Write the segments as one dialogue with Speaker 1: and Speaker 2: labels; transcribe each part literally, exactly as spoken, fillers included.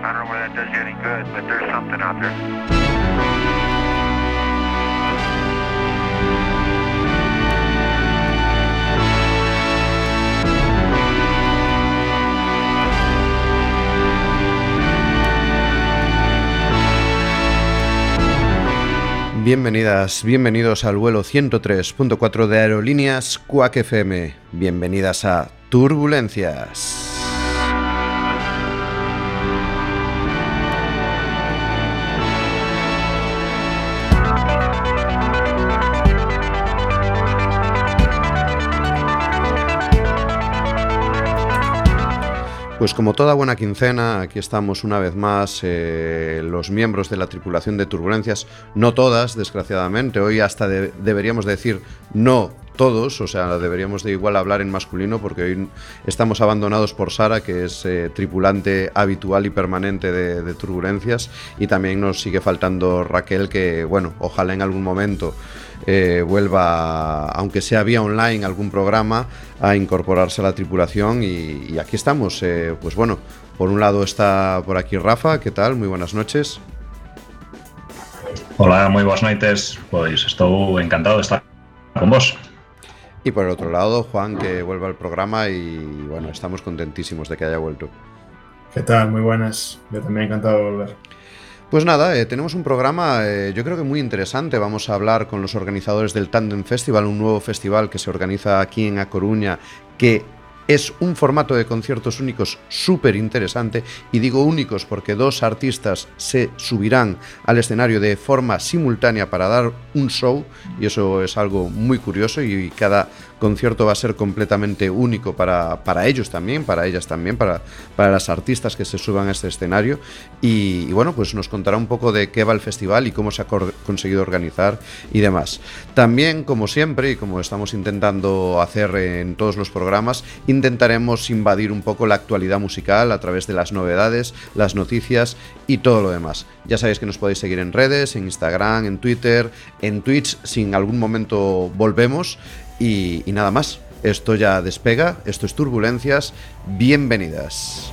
Speaker 1: I don't know whether that does you any good, but there's something out there.
Speaker 2: Bienvenidas, bienvenidos al vuelo ciento tres punto cuatro de Aerolíneas Quack F M. Bienvenidas a Turbulencias. Pues como toda buena quincena, aquí estamos una vez más, eh, los miembros de la tripulación de Turbulencias, no todas, desgraciadamente, hoy hasta de, deberíamos decir no todos, o sea, deberíamos de igual hablar en masculino porque hoy estamos abandonados por Sara, que es eh, tripulante habitual y permanente de, de Turbulencias, y también nos sigue faltando Raquel, que bueno, ojalá en algún momento Eh, vuelva, aunque sea vía online, algún programa, a incorporarse a la tripulación y, y aquí estamos. Eh, pues bueno, por un lado está por aquí Rafa, ¿qué tal? Muy buenas noches.
Speaker 3: Hola, moi boas noites, pois estou encantado de estar con vos.
Speaker 2: Y por el otro lado, Juan, que vuelve al programa y bueno, estamos contentísimos de que haya vuelto.
Speaker 4: ¿Qué tal? Muy buenas, yo también encantado de volver.
Speaker 2: Pues nada, eh, tenemos un programa eh, yo creo que muy interesante. Vamos a hablar con los organizadores del Tandem Festival, un nuevo festival que se organiza aquí en A Coruña, que es un formato de conciertos únicos súper interesante, y digo únicos porque dos artistas se subirán al escenario de forma simultánea para dar un show, y eso es algo muy curioso, y cada concierto va a ser completamente único para, para ellos también, para ellas también, para, para las artistas que se suban a este escenario, y, y bueno, pues nos contará un poco de qué va el festival y cómo se ha conseguido organizar y demás. También, como siempre, y como estamos intentando hacer en todos los programas, intentaremos invadir un poco la actualidad musical a través de las novedades, las noticias y todo lo demás. Ya sabéis que nos podéis seguir en redes, en Instagram, en Twitter, en Twitch, si en algún momento volvemos. Y, y nada más, esto ya despega, esto es Turbulencias, bienvenidas.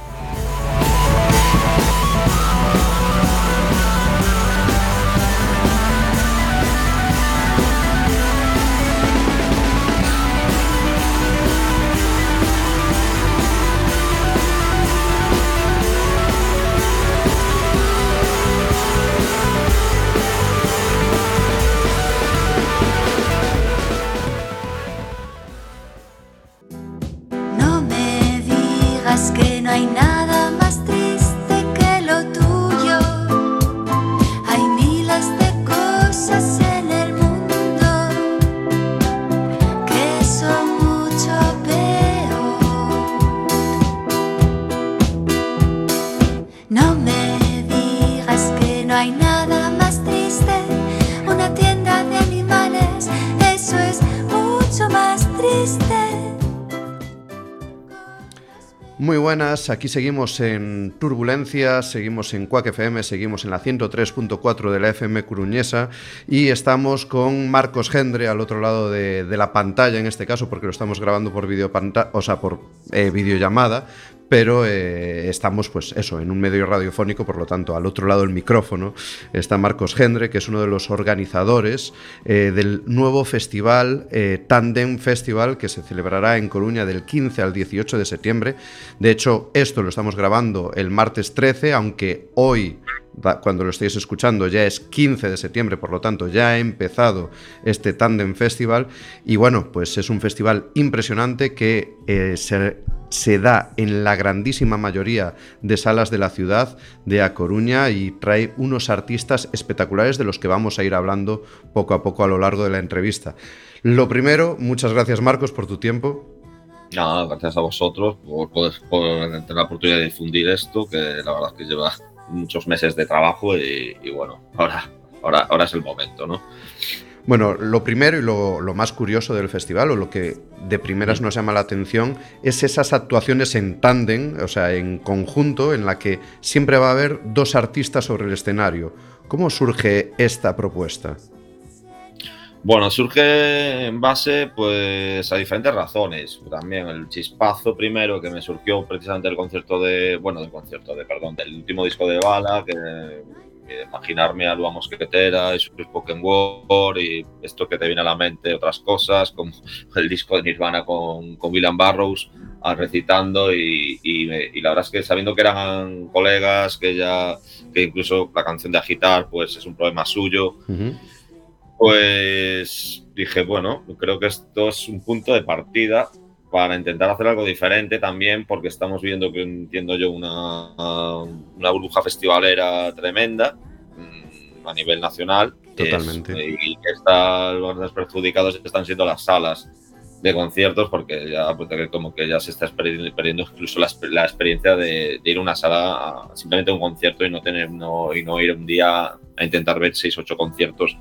Speaker 5: Que no hay nada más triste que lo tuyo. Hay miles de cosas en el mundo que son mucho peor. No me digas que no hay nada más triste. Una tienda de animales, eso es mucho más triste.
Speaker 2: Muy buenas, aquí seguimos en Turbulencias, seguimos en Quack F M, seguimos en la ciento tres punto cuatro de la F M coruñesa, y estamos con Marcos Gendre al otro lado de, de la pantalla, en este caso porque lo estamos grabando por videopanta- o sea, por eh, videollamada, pero eh, estamos pues eso, en un medio radiofónico, por lo tanto al otro lado del micrófono está Marcos Gendre, que es uno de los organizadores eh, del nuevo festival eh, Tandem Festival, que se celebrará en Coruña del quince al dieciocho de septiembre. De hecho, esto lo estamos grabando el martes trece, aunque hoy, cuando lo estéis escuchando, ya es quince de septiembre, por lo tanto ya ha empezado este Tandem Festival. Y bueno, pues es un festival impresionante que eh, se, se da en la grandísima mayoría de salas de la ciudad de A Coruña y trae unos artistas espectaculares de los que vamos a ir hablando poco a poco a lo largo de la entrevista. Lo primero, muchas gracias, Marcos, por tu tiempo.
Speaker 6: No, gracias a vosotros por, por, por tener la oportunidad de difundir esto, que la verdad es que lleva muchos meses de trabajo y, y bueno, ahora, ahora, ahora es el momento, ¿no?
Speaker 2: Bueno, lo primero y lo, lo más curioso del festival, o lo que de primeras nos llama la atención, es esas actuaciones en tándem, o sea, en conjunto, en la que siempre va a haber dos artistas sobre el escenario. ¿Cómo surge esta propuesta?
Speaker 6: Bueno, surge en base pues a diferentes razones. También el chispazo primero que me surgió precisamente del concierto de, bueno, del concierto de, perdón, del último disco de Bala, que, que imaginarme a Lua Mosquetera y su Spoken Word y esto que te viene a la mente, otras cosas, como el disco de Nirvana con, con William Burroughs recitando y, y, y la verdad es que sabiendo que eran colegas, que ya, que incluso la canción de Agitar pues es un problema suyo. Uh-huh. Pues dije, bueno, creo que esto es un punto de partida para intentar hacer algo diferente también, porque estamos viendo, que entiendo yo, una, una burbuja festivalera tremenda a nivel nacional.
Speaker 2: Totalmente.
Speaker 6: Es, y que está, los más perjudicados están siendo las salas de conciertos, porque ya pues, como que ya se está perdiendo incluso la, la experiencia de, de ir a una sala a simplemente a un concierto y no tener no, y no ir un día a intentar ver seis, ocho conciertos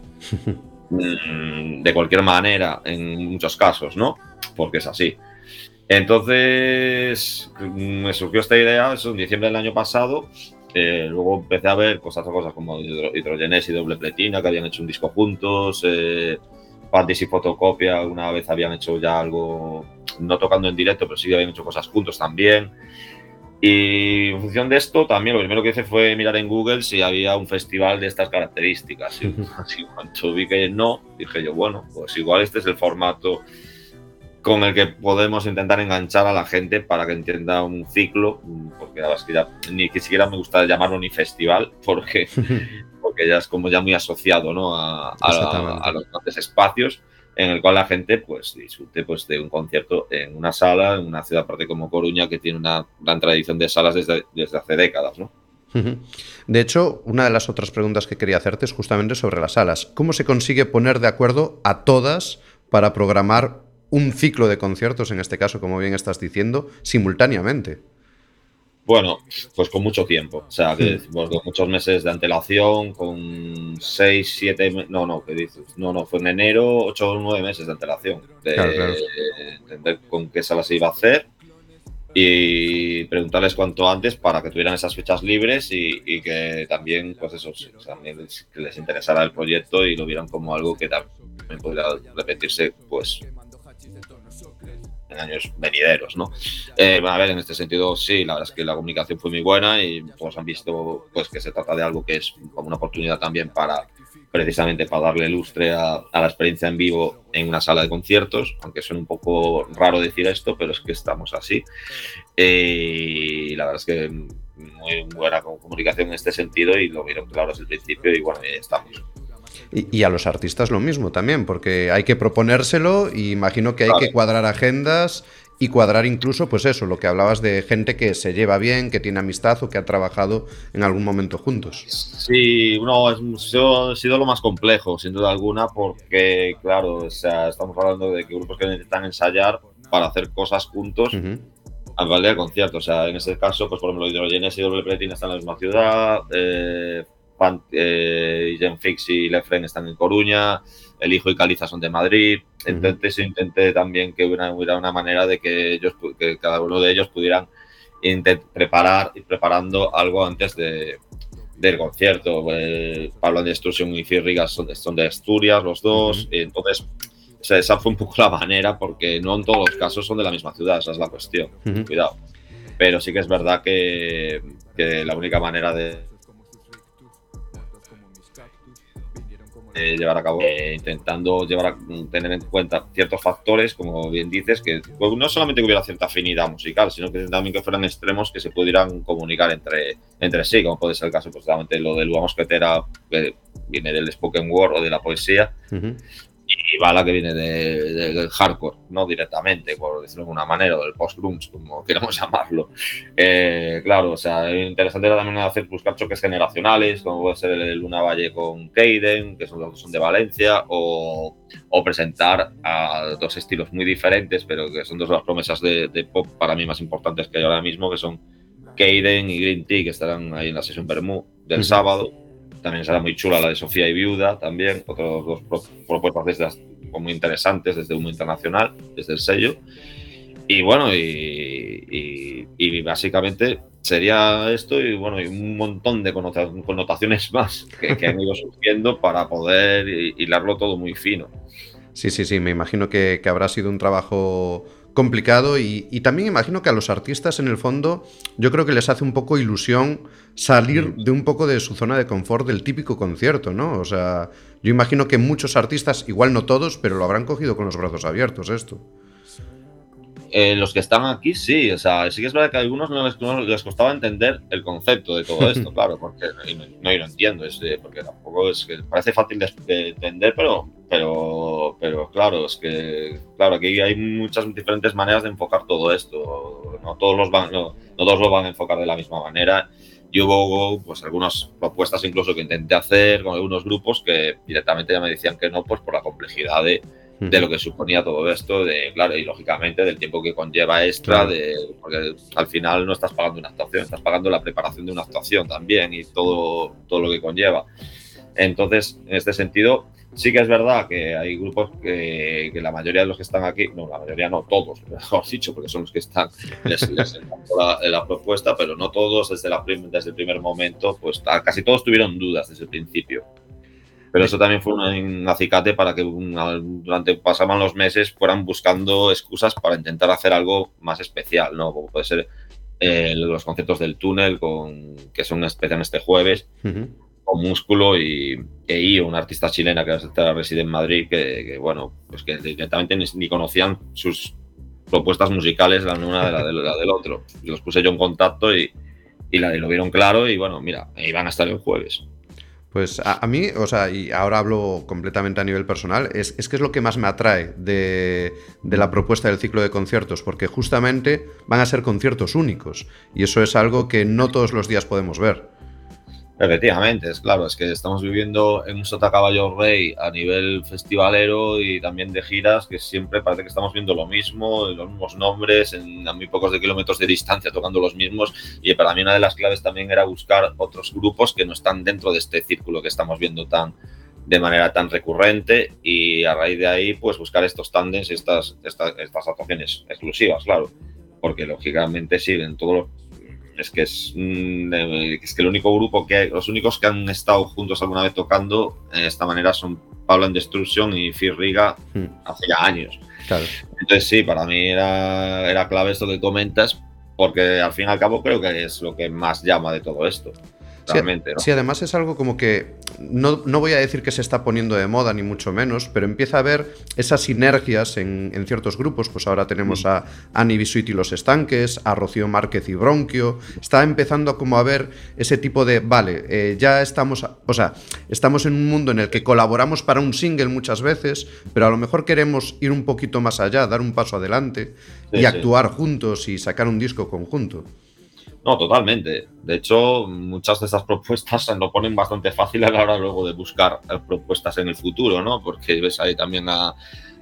Speaker 6: de cualquier manera, en muchos casos, ¿no? Porque es así. Entonces me surgió esta idea eso en diciembre del año pasado. Eh, luego empecé a ver cosas, cosas como Hidro, Hidrogenes y Doble Pletina, que habían hecho un disco juntos. Eh, Pantis y Fotocopia una vez habían hecho ya algo, no tocando en directo, pero sí habían hecho cosas juntos también. Y en función de esto, también lo primero que hice fue mirar en Google si había un festival de estas características. Y así, cuando vi que no, dije yo, bueno, pues igual este es el formato con el que podemos intentar enganchar a la gente para que entienda un ciclo, porque la verdad es que ya ni siquiera me gusta llamarlo ni festival, porque, porque ya es como ya muy asociado, ¿no? a, a, a los grandes espacios en el cual la gente pues disfrute pues, de un concierto en una sala, en una ciudad aparte como Coruña, que tiene una gran tradición de salas desde, desde hace décadas, ¿no?
Speaker 2: De hecho, una de las otras preguntas que quería hacerte es justamente sobre las salas. ¿Cómo se consigue poner de acuerdo a todas para programar un ciclo de conciertos, en este caso, como bien estás diciendo, simultáneamente?
Speaker 6: Bueno, pues con mucho tiempo, o sea, que, pues, con muchos meses de antelación, con seis, siete, no, no, ¿qué dices? No, no, fue en enero, ocho o nueve meses de antelación, de
Speaker 2: claro, claro.
Speaker 6: entender con qué sala se iba a hacer y preguntarles cuanto antes para que tuvieran esas fechas libres y, y que también, pues eso, también les, que les interesara el proyecto y lo vieran como algo que también podría repetirse, pues, en años venideros, ¿no? Eh, a ver, en este sentido, sí, la verdad es que la comunicación fue muy buena y pues han visto pues que se trata de algo que es como una oportunidad también para, precisamente para darle lustre a, a la experiencia en vivo en una sala de conciertos, aunque suena un poco raro decir esto, pero es que estamos así. Eh, y la verdad es que muy buena comunicación en este sentido y lo vieron claro desde el principio y bueno, ahí estamos.
Speaker 2: Y, y a los artistas lo mismo también, porque hay que proponérselo y imagino que hay claro. que cuadrar agendas y cuadrar incluso, pues eso, lo que hablabas de gente que se lleva bien, que tiene amistad o que ha trabajado en algún momento juntos.
Speaker 6: Sí, no, ha sido lo más complejo, sin duda alguna, porque, claro, o sea, estamos hablando de que grupos que necesitan ensayar para hacer cosas juntos uh-huh. al valer del concierto. O sea, en este caso, pues por ejemplo, Hidrogenes y Doble Pletina están en la misma ciudad, eh, Pan, eh, Genfix y Lefren están en Coruña, El Hijo y Caliza son de Madrid. Entonces uh-huh. intenté también que hubiera, hubiera una manera de que ellos, que cada uno de ellos pudieran intent- preparar y preparando algo antes de, del concierto. Eh, Pablo de Destruction y Fírrigas son, son de Asturias, los dos. Uh-huh. Y entonces, o sea, esa fue un poco la manera, porque no en todos los casos son de la misma ciudad, esa es la cuestión. Uh-huh. Cuidado. Pero sí que es verdad que, que la única manera de Eh, llevar a cabo, eh, intentando llevar a, tener en cuenta ciertos factores, como bien dices, que pues, no solamente que hubiera cierta afinidad musical, sino que también que fueran extremos que se pudieran comunicar entre, entre sí, como puede ser el caso, pues, lo de Lua Mosquetera, que viene del spoken word o de la poesía, uh-huh. y Bala, que viene de, de, del hardcore, no directamente, por decirlo de alguna manera, o del post-grunge, como queramos llamarlo. Eh, claro, o sea, es interesante también hacer, buscar choques generacionales, como puede ser el Luna Valle con Keiden, que son los que son de Valencia, o, o presentar a dos estilos muy diferentes, pero que son dos de las promesas de, de pop para mí más importantes que hay ahora mismo, que son Keiden y Green Tea, que estarán ahí en la sesión Bermú del uh-huh. sábado. También será muy chula la de Sofía y Viuda, también, otras dos pro- propuestas desde las, muy interesantes desde Humo Internacional, desde el sello. y bueno, y, y, y básicamente sería esto y bueno, y un montón de connotaciones más que, que han ido surgiendo para poder hilarlo todo muy fino.
Speaker 2: Sí, sí, sí, me imagino que, que habrá sido un trabajo complicado y, y también imagino que a los artistas en el fondo yo creo que les hace un poco ilusión salir de un poco de su zona de confort del típico concierto, ¿no? O sea, yo imagino que muchos artistas, igual no todos, pero lo habrán cogido con los brazos abiertos esto.
Speaker 6: Eh, los que están aquí, sí, o sea, sí que es verdad que a algunos no les, no les costaba entender el concepto de todo esto, claro, porque no, no yo lo entiendo, es de, porque tampoco es que parece fácil de, de entender, pero, pero, pero claro, es que, claro, aquí hay muchas diferentes maneras de enfocar todo esto, no todos los van, no, no todos lo van a enfocar de la misma manera. Y hubo pues algunas propuestas incluso que intenté hacer con algunos grupos que directamente ya me decían que no, pues por la complejidad de de lo que suponía todo esto, de claro, y lógicamente del tiempo que conlleva extra, de, porque al final no estás pagando una actuación, estás pagando la preparación de una actuación también y todo, todo lo que conlleva. Entonces, en este sentido, sí que es verdad que hay grupos que, que la mayoría de los que están aquí, no, la mayoría no, todos, mejor dicho, porque son los que están, les, les encantó la, la propuesta, pero no todos desde, la prim, desde el primer momento, pues casi todos tuvieron dudas desde el principio. Pero eso también fue un acicate para que durante pasaban los meses fueran buscando excusas para intentar hacer algo más especial, ¿no? Como puede ser eh, los conciertos del túnel, con, que son especial este jueves, uh-huh. con Músculo y e Io, una artista chilena que ahora reside en Madrid, que, que bueno, pues que directamente ni, ni conocían sus propuestas musicales la una de la, de la del otro. Los puse yo en contacto y, y la, y lo vieron claro y bueno, mira, ahí van a estar el jueves.
Speaker 2: Pues a, a mí, o sea, y ahora hablo completamente a nivel personal, es, es que es lo que más me atrae de, de la propuesta del ciclo de conciertos, porque justamente van a ser conciertos únicos y eso es algo que no todos los días podemos ver.
Speaker 6: Efectivamente, es claro, es que estamos viviendo en un sota caballo rey a nivel festivalero y también de giras, que siempre parece que estamos viendo lo mismo, los mismos nombres, en, a muy pocos de kilómetros de distancia tocando los mismos, y para mí una de las claves también era buscar otros grupos que no están dentro de este círculo que estamos viendo tan de manera tan recurrente, y a raíz de ahí pues buscar estos tándems y estas, estas, estas actuaciones exclusivas, claro, porque lógicamente sí, en todos los Es que es, es que el único grupo que hay, los únicos que han estado juntos alguna vez tocando de esta manera son Pablo and Destruction y Phil Riga hmm. hace ya años. Claro. Entonces sí, para mí era, era clave esto que comentas, porque al fin y al cabo creo que es lo que más llama de todo esto. Realmente,
Speaker 2: sí,
Speaker 6: ¿no?
Speaker 2: sí, además es algo como que no, no voy a decir que se está poniendo de moda ni mucho menos, pero empieza a haber esas sinergias en, en ciertos grupos. Pues ahora tenemos a Ani Bisuit y los Estanques, a Rocío Márquez y Bronquio. Está empezando como a ver ese tipo de, vale, eh, ya estamos, o sea, estamos en un mundo en el que colaboramos para un single muchas veces, pero a lo mejor queremos ir un poquito más allá, dar un paso adelante sí, y sí. actuar juntos y sacar un disco conjunto.
Speaker 6: No, totalmente. De hecho, muchas de esas propuestas se lo ponen bastante fácil a la hora luego de buscar propuestas en el futuro, ¿no? Porque ves ahí también a,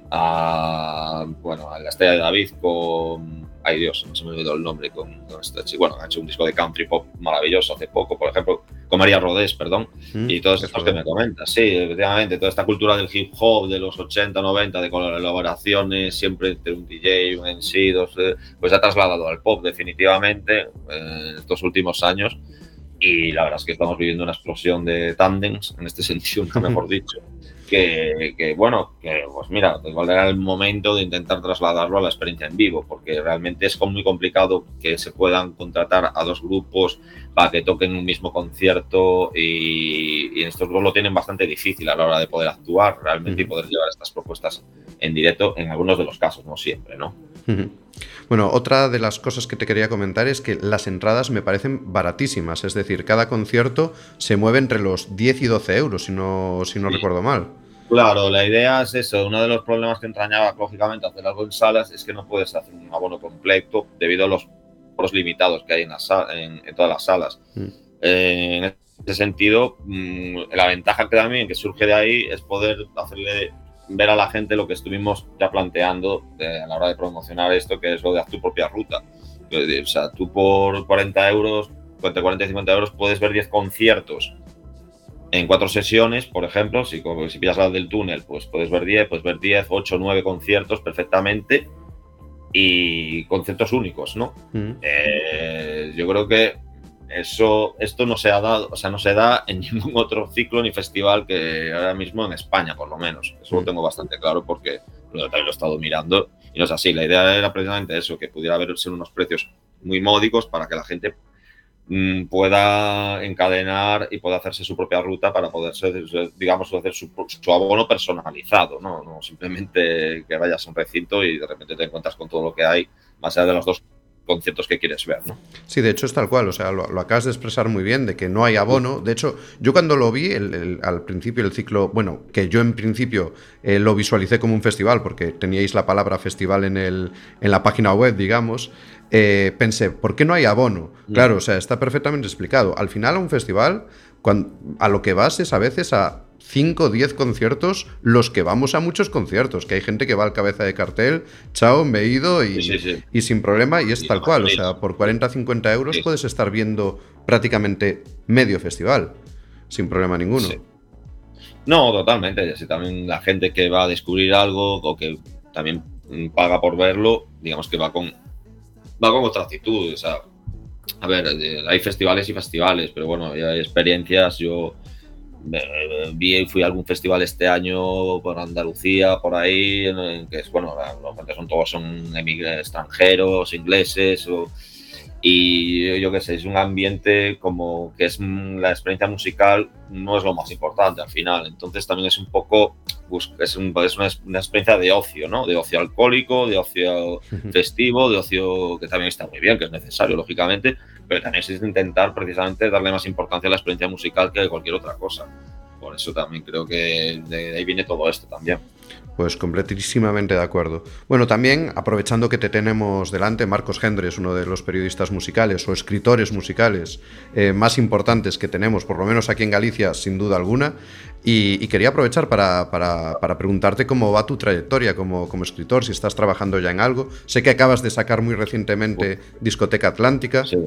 Speaker 6: a bueno, a la Estrella de David con... Ay, Dios, no se me olvidó el nombre. Con, con este chico. Bueno, ha hecho un disco de country pop maravilloso hace poco, por ejemplo, con María Rodés, perdón, mm, y todos estos que me comentas. Sí, efectivamente, toda esta cultura del hip hop de los ochenta, noventa, de colaboraciones, siempre entre un D J, un M C, dos, pues ha trasladado al pop definitivamente en estos últimos años. Y la verdad es que estamos viviendo una explosión de tándems, en este sentido, nunca mejor dicho. Que, que, bueno, que pues mira, igual era el momento de intentar trasladarlo a la experiencia en vivo, porque realmente es muy complicado que se puedan contratar a dos grupos para que toquen un mismo concierto y, y estos dos lo tienen bastante difícil a la hora de poder actuar realmente uh-huh. y poder llevar estas propuestas en directo en algunos de los casos, no siempre, ¿no?
Speaker 2: Uh-huh. Bueno, otra de las cosas que te quería comentar es que las entradas me parecen baratísimas, es decir, cada concierto se mueve entre los diez y doce euros, si no, si no sí. recuerdo mal.
Speaker 6: Claro, la idea es eso. Uno de los problemas que entrañaba, lógicamente, hacer algo en salas es que no puedes hacer un abono completo debido a los foros limitados que hay en, la sal, en, en todas las salas. Mm. Eh, en ese sentido, mmm, la ventaja que también que surge de ahí es poder hacerle ver a la gente lo que estuvimos ya planteando de, a la hora de promocionar esto, que es lo de haz tu propia ruta. O sea, tú por cuarenta euros, entre cuarenta y cincuenta euros, puedes ver diez conciertos en cuatro sesiones, por ejemplo. Si, si pillas la del túnel, pues puedes ver diez, puedes ver diez, ocho, nueve conciertos perfectamente y conceptos únicos, ¿no?
Speaker 2: Mm.
Speaker 6: Eh, yo creo que eso, esto no se ha dado, o sea, no se da en ningún otro ciclo ni festival que ahora mismo en España, por lo menos. Eso lo tengo bastante claro porque lo, también lo he estado mirando y no es así. La idea era precisamente eso, que pudiera haber ser unos precios muy módicos para que la gente mmm, pueda encadenar y pueda hacerse su propia ruta para poder ser, digamos, hacer su, su abono personalizado, ¿no? No simplemente que vayas a un recinto y de repente te encuentras con todo lo que hay, más allá de los dos conceptos que quieres ver, ¿no?
Speaker 2: Sí, de hecho es tal cual, o sea, lo, lo acabas de expresar muy bien, de que no hay abono. De hecho, yo cuando lo vi el, el, al principio del ciclo, bueno, que yo en principio eh, lo visualicé como un festival, porque teníais la palabra festival en, el, en la página web, digamos, eh, pensé, ¿por qué no hay abono? Mm. Claro, o sea, está perfectamente explicado. Al final, a un festival, cuando, a lo que vas es a veces a cinco o diez conciertos, los que vamos a muchos conciertos, que hay gente que va al cabeza de cartel, chao, me he ido y, sí, sí, sí. y sin problema, y es sí, tal cual, o sea, por cuarenta a cincuenta euros sí. puedes estar viendo prácticamente medio festival, sin problema ninguno. Sí.
Speaker 6: No, totalmente, así también la gente que va a descubrir algo o que también paga por verlo, digamos que va con, va con otra actitud, o sea, a ver, hay festivales y festivales, pero bueno, hay experiencias, yo vi y fui a algún festival este año por Andalucía, por ahí, en que es, bueno, los gente son todos son extranjeros, ingleses, o, y yo qué sé, es un ambiente como que es la experiencia musical no es lo más importante al final, entonces también es un poco, es, un, es una, una experiencia de ocio, ¿no? De ocio alcohólico, de ocio festivo, de ocio que también está muy bien, que es necesario, lógicamente, pero también es intentar precisamente darle más importancia a la experiencia musical que a cualquier otra cosa. Por eso también creo que de ahí viene todo esto también.
Speaker 2: Pues completísimamente de acuerdo. Bueno, también, aprovechando que te tenemos delante, Marcos Gendre es uno de los periodistas musicales o escritores musicales eh, más importantes que tenemos, por lo menos aquí en Galicia, sin duda alguna, y, y quería aprovechar para, para, para preguntarte cómo va tu trayectoria como, como escritor, si estás trabajando ya en algo. Sé que acabas de sacar muy recientemente Discoteca Atlántica.
Speaker 6: Sí.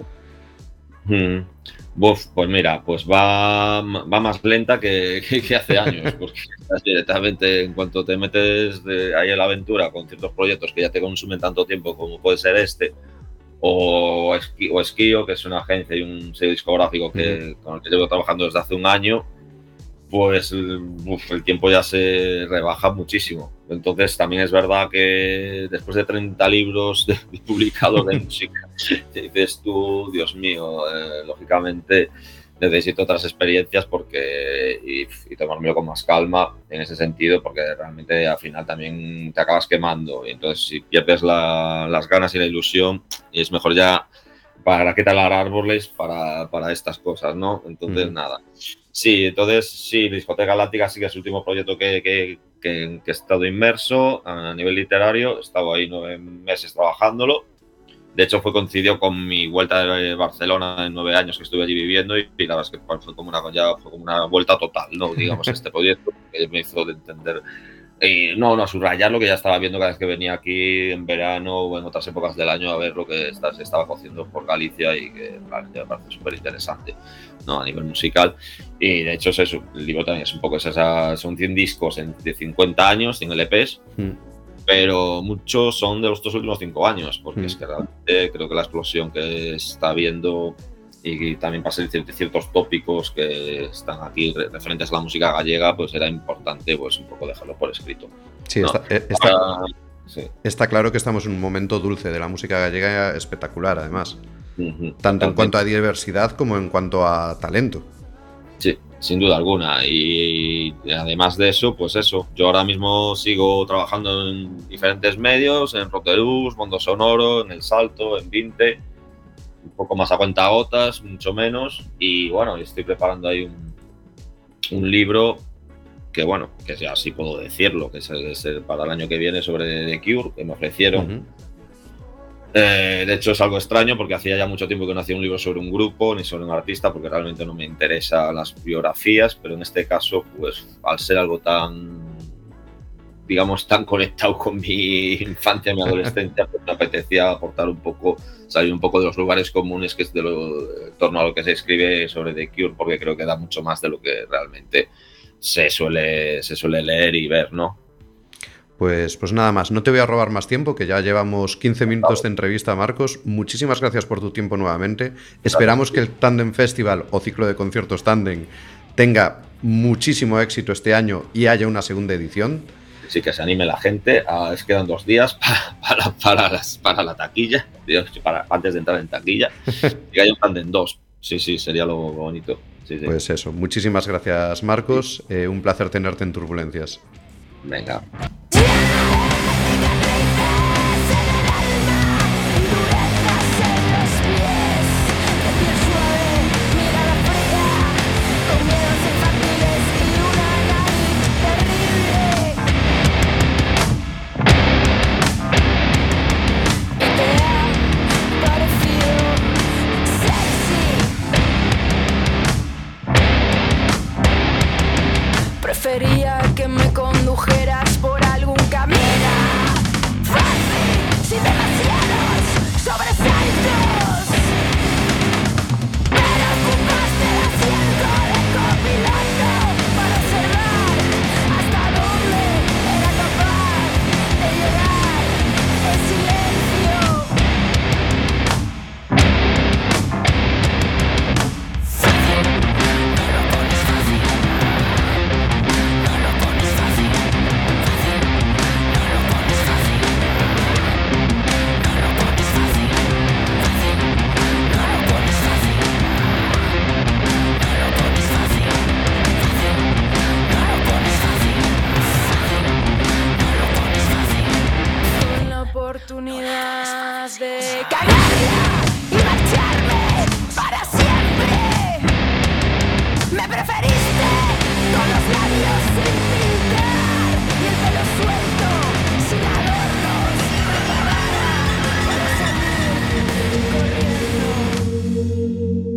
Speaker 6: Hmm. Uf, pues mira, pues va, va más lenta que, que, que hace años, porque directamente en cuanto te metes de ahí en la aventura con ciertos proyectos que ya te consumen tanto tiempo como puede ser este, o, Esqui, o Esquío, que es una agencia y un sello discográfico que, uh-huh. con el que llevo trabajando desde hace un año, pues uf, el tiempo ya se rebaja muchísimo. Entonces también es verdad que después de treinta libros de, de publicados de música, te dices tú, Dios mío, eh, lógicamente necesito otras experiencias porque y, y tomármelo con más calma en ese sentido, porque realmente al final también te acabas quemando. Y entonces si pierdes la, las ganas y la ilusión, y es mejor ya para qué talar árboles para, para estas cosas, ¿no? Entonces, mm. nada. Sí, entonces, sí, Discoteca Galáctica sí que es el último proyecto que, que, que, que he estado inmerso a nivel literario. He estado ahí nueve meses trabajándolo. De hecho, fue coincidió con mi vuelta de Barcelona en nueve años que estuve allí viviendo y, y la verdad es que fue como una, ya fue como una vuelta total, ¿no? Digamos, este proyecto que me hizo de entender... Y no, no, subrayar lo que ya estaba viendo cada vez que venía aquí en verano o en otras épocas del año a ver lo que está, se estaba cociendo por Galicia y que realmente me parece súper interesante, ¿no? A nivel musical. Y de hecho es eso, el libro también es un poco esa, son cien discos en, de cincuenta años, cien L Pes, mm. pero muchos son de los dos últimos cinco años, porque mm. es que realmente creo que la explosión que está habiendo y también para ciertos tópicos que están aquí referentes a la música gallega, pues era importante pues un poco dejarlo por escrito.
Speaker 2: Sí, ¿no? está, está, ah, sí. está claro que estamos en un momento dulce de la música gallega espectacular, además. Uh-huh, tanto en cuanto a diversidad como en cuanto a talento.
Speaker 6: Sí, sin duda alguna. Y además de eso, pues eso, yo ahora mismo sigo trabajando en diferentes medios, en Roterús, Mundo Sonoro, en El Salto, en Vinte, un poco más a cuentagotas, mucho menos, y bueno, estoy preparando ahí un, un libro que bueno, que ya sí puedo decirlo, que es, el, es el, para el año que viene sobre The Cure, que me ofrecieron. Uh-huh. Eh, de hecho es algo extraño porque hacía ya mucho tiempo que no hacía un libro sobre un grupo ni sobre un artista, porque realmente no me interesan las biografías, pero en este caso, pues al ser algo tan, digamos, tan conectado con mi infancia, mi adolescencia, pues me apetecía aportar un poco, salir un poco de los lugares comunes que es de lo, en torno a lo que se escribe sobre The Cure, porque creo que da mucho más de lo que realmente se suele, se suele leer y ver, ¿no?
Speaker 2: Pues, pues nada más, no te voy a robar más tiempo, que ya llevamos quince minutos de entrevista, Marcos. Muchísimas gracias por tu tiempo nuevamente. Esperamos que el Tandem Festival o ciclo de conciertos Tandem tenga muchísimo éxito este año y haya una segunda edición.
Speaker 6: Sí, que se anime la gente. Ah, es quedan dos días para, para, para, las, para la taquilla, para, antes de entrar en taquilla, y que haya un Tandem dos. Sí, sí, sería lo bonito. Sí, sí.
Speaker 2: Pues eso, muchísimas gracias, Marcos. Eh, un placer tenerte en Turbulencias.
Speaker 6: Venga.
Speaker 7: Prefería que me condujeras por algún camino fácil, sin demasiados sobresaltos. Pero ocupaste el asiento de copiloto para observar hasta dónde era capaz de llegar el silencio. Fácil, no lo pones fácil. Oportunidad de cagarla y marcharme para siempre. Me preferiste con los labios sin pintar y el pelo suelto, sin adornos, para salir corriendo.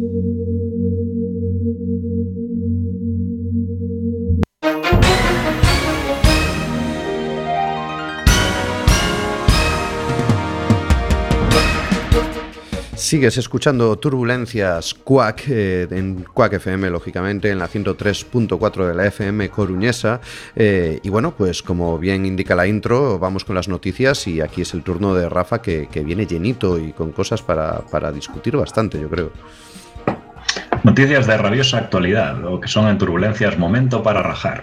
Speaker 2: Sigues escuchando Turbulencias Quack, eh, en Quack F M, lógicamente, en la ciento tres punto cuatro de la F M coruñesa. Eh, y bueno, pues como bien indica la intro, vamos con las noticias y aquí es el turno de Rafa, que, que viene llenito y con cosas para, para discutir bastante, yo creo.
Speaker 3: Noticias de rabiosa actualidad, o que son en Turbulencias momento para rajar.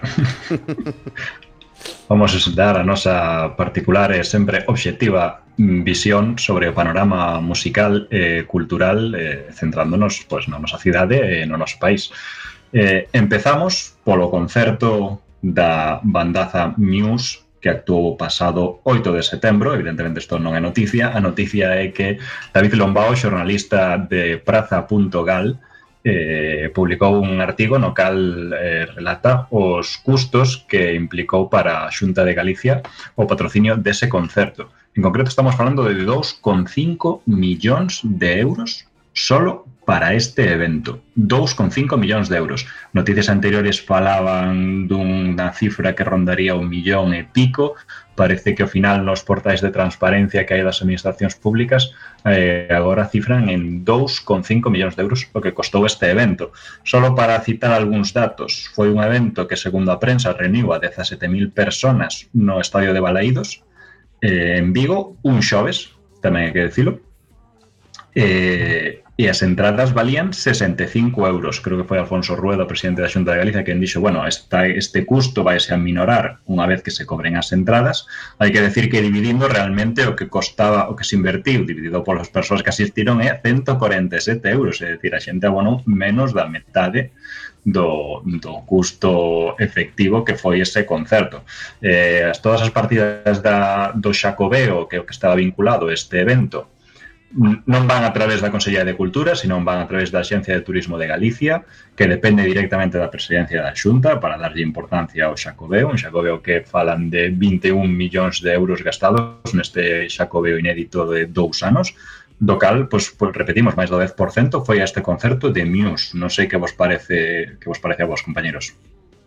Speaker 3: Vamos a dar a nosa particular e sempre obxectiva visión sobre o panorama musical e cultural, eh, centrándonos pois, na nosa cidade e no noso país. Eh, empezamos polo concerto da bandaza Muse, que actuou o pasado oito de setembro. Evidentemente isto non é noticia. A noticia é que David Lombao, xornalista de praza punto gal, Eh, publicou un artigo no cal eh, relata os custos que implicou para a Xunta de Galicia o patrocinio dese concerto. En concreto estamos falando de dous coma cinco millóns de euros solo para este evento. dous coma cinco millóns de euros. Noticias anteriores falaban dunha cifra que rondaría un millón e pico. Parece que ao final nos portais de transparencia que hai das administracións públicas eh, agora cifran en dous coma cinco millóns de euros o que costou este evento. Solo para citar algúns datos, foi un evento que, segundo a prensa, reuniu a dezasete mil personas no estadio de Balaídos, eh, en Vigo, un xoves, tamén hai que dicilo, eh, e as entradas valían sesenta e cinco euros. Creo que foi Alfonso Rueda, presidente da Xunta de Galicia, quen dixo, bueno, esta, este custo vai a minorar unha vez que se cobren as entradas. Hai que decir que dividindo realmente o que costaba, o que se invertiu, dividido polas persoas que asistiron, é ciento corenta e sete euros, é dicir, a xente abonou menos da metade do, do custo efectivo que foi ese concerto. Eh, as, todas as partidas da, do Xacobeo, que é o que estaba vinculado a este evento, non van a través da Consellería de Cultura, senón van a través da Axencia de Turismo de Galicia, que depende directamente da presidencia da Xunta, para darlle importancia ao Xacobeo, un Xacobeo que falan de vinte e un millóns de euros gastados neste Xacobeo inédito de dous anos, do cal, pois, pois repetimos, máis do dez por cento foi a este concerto de Muse. Non sei que vos parece, que vos parece a vos, compañeros.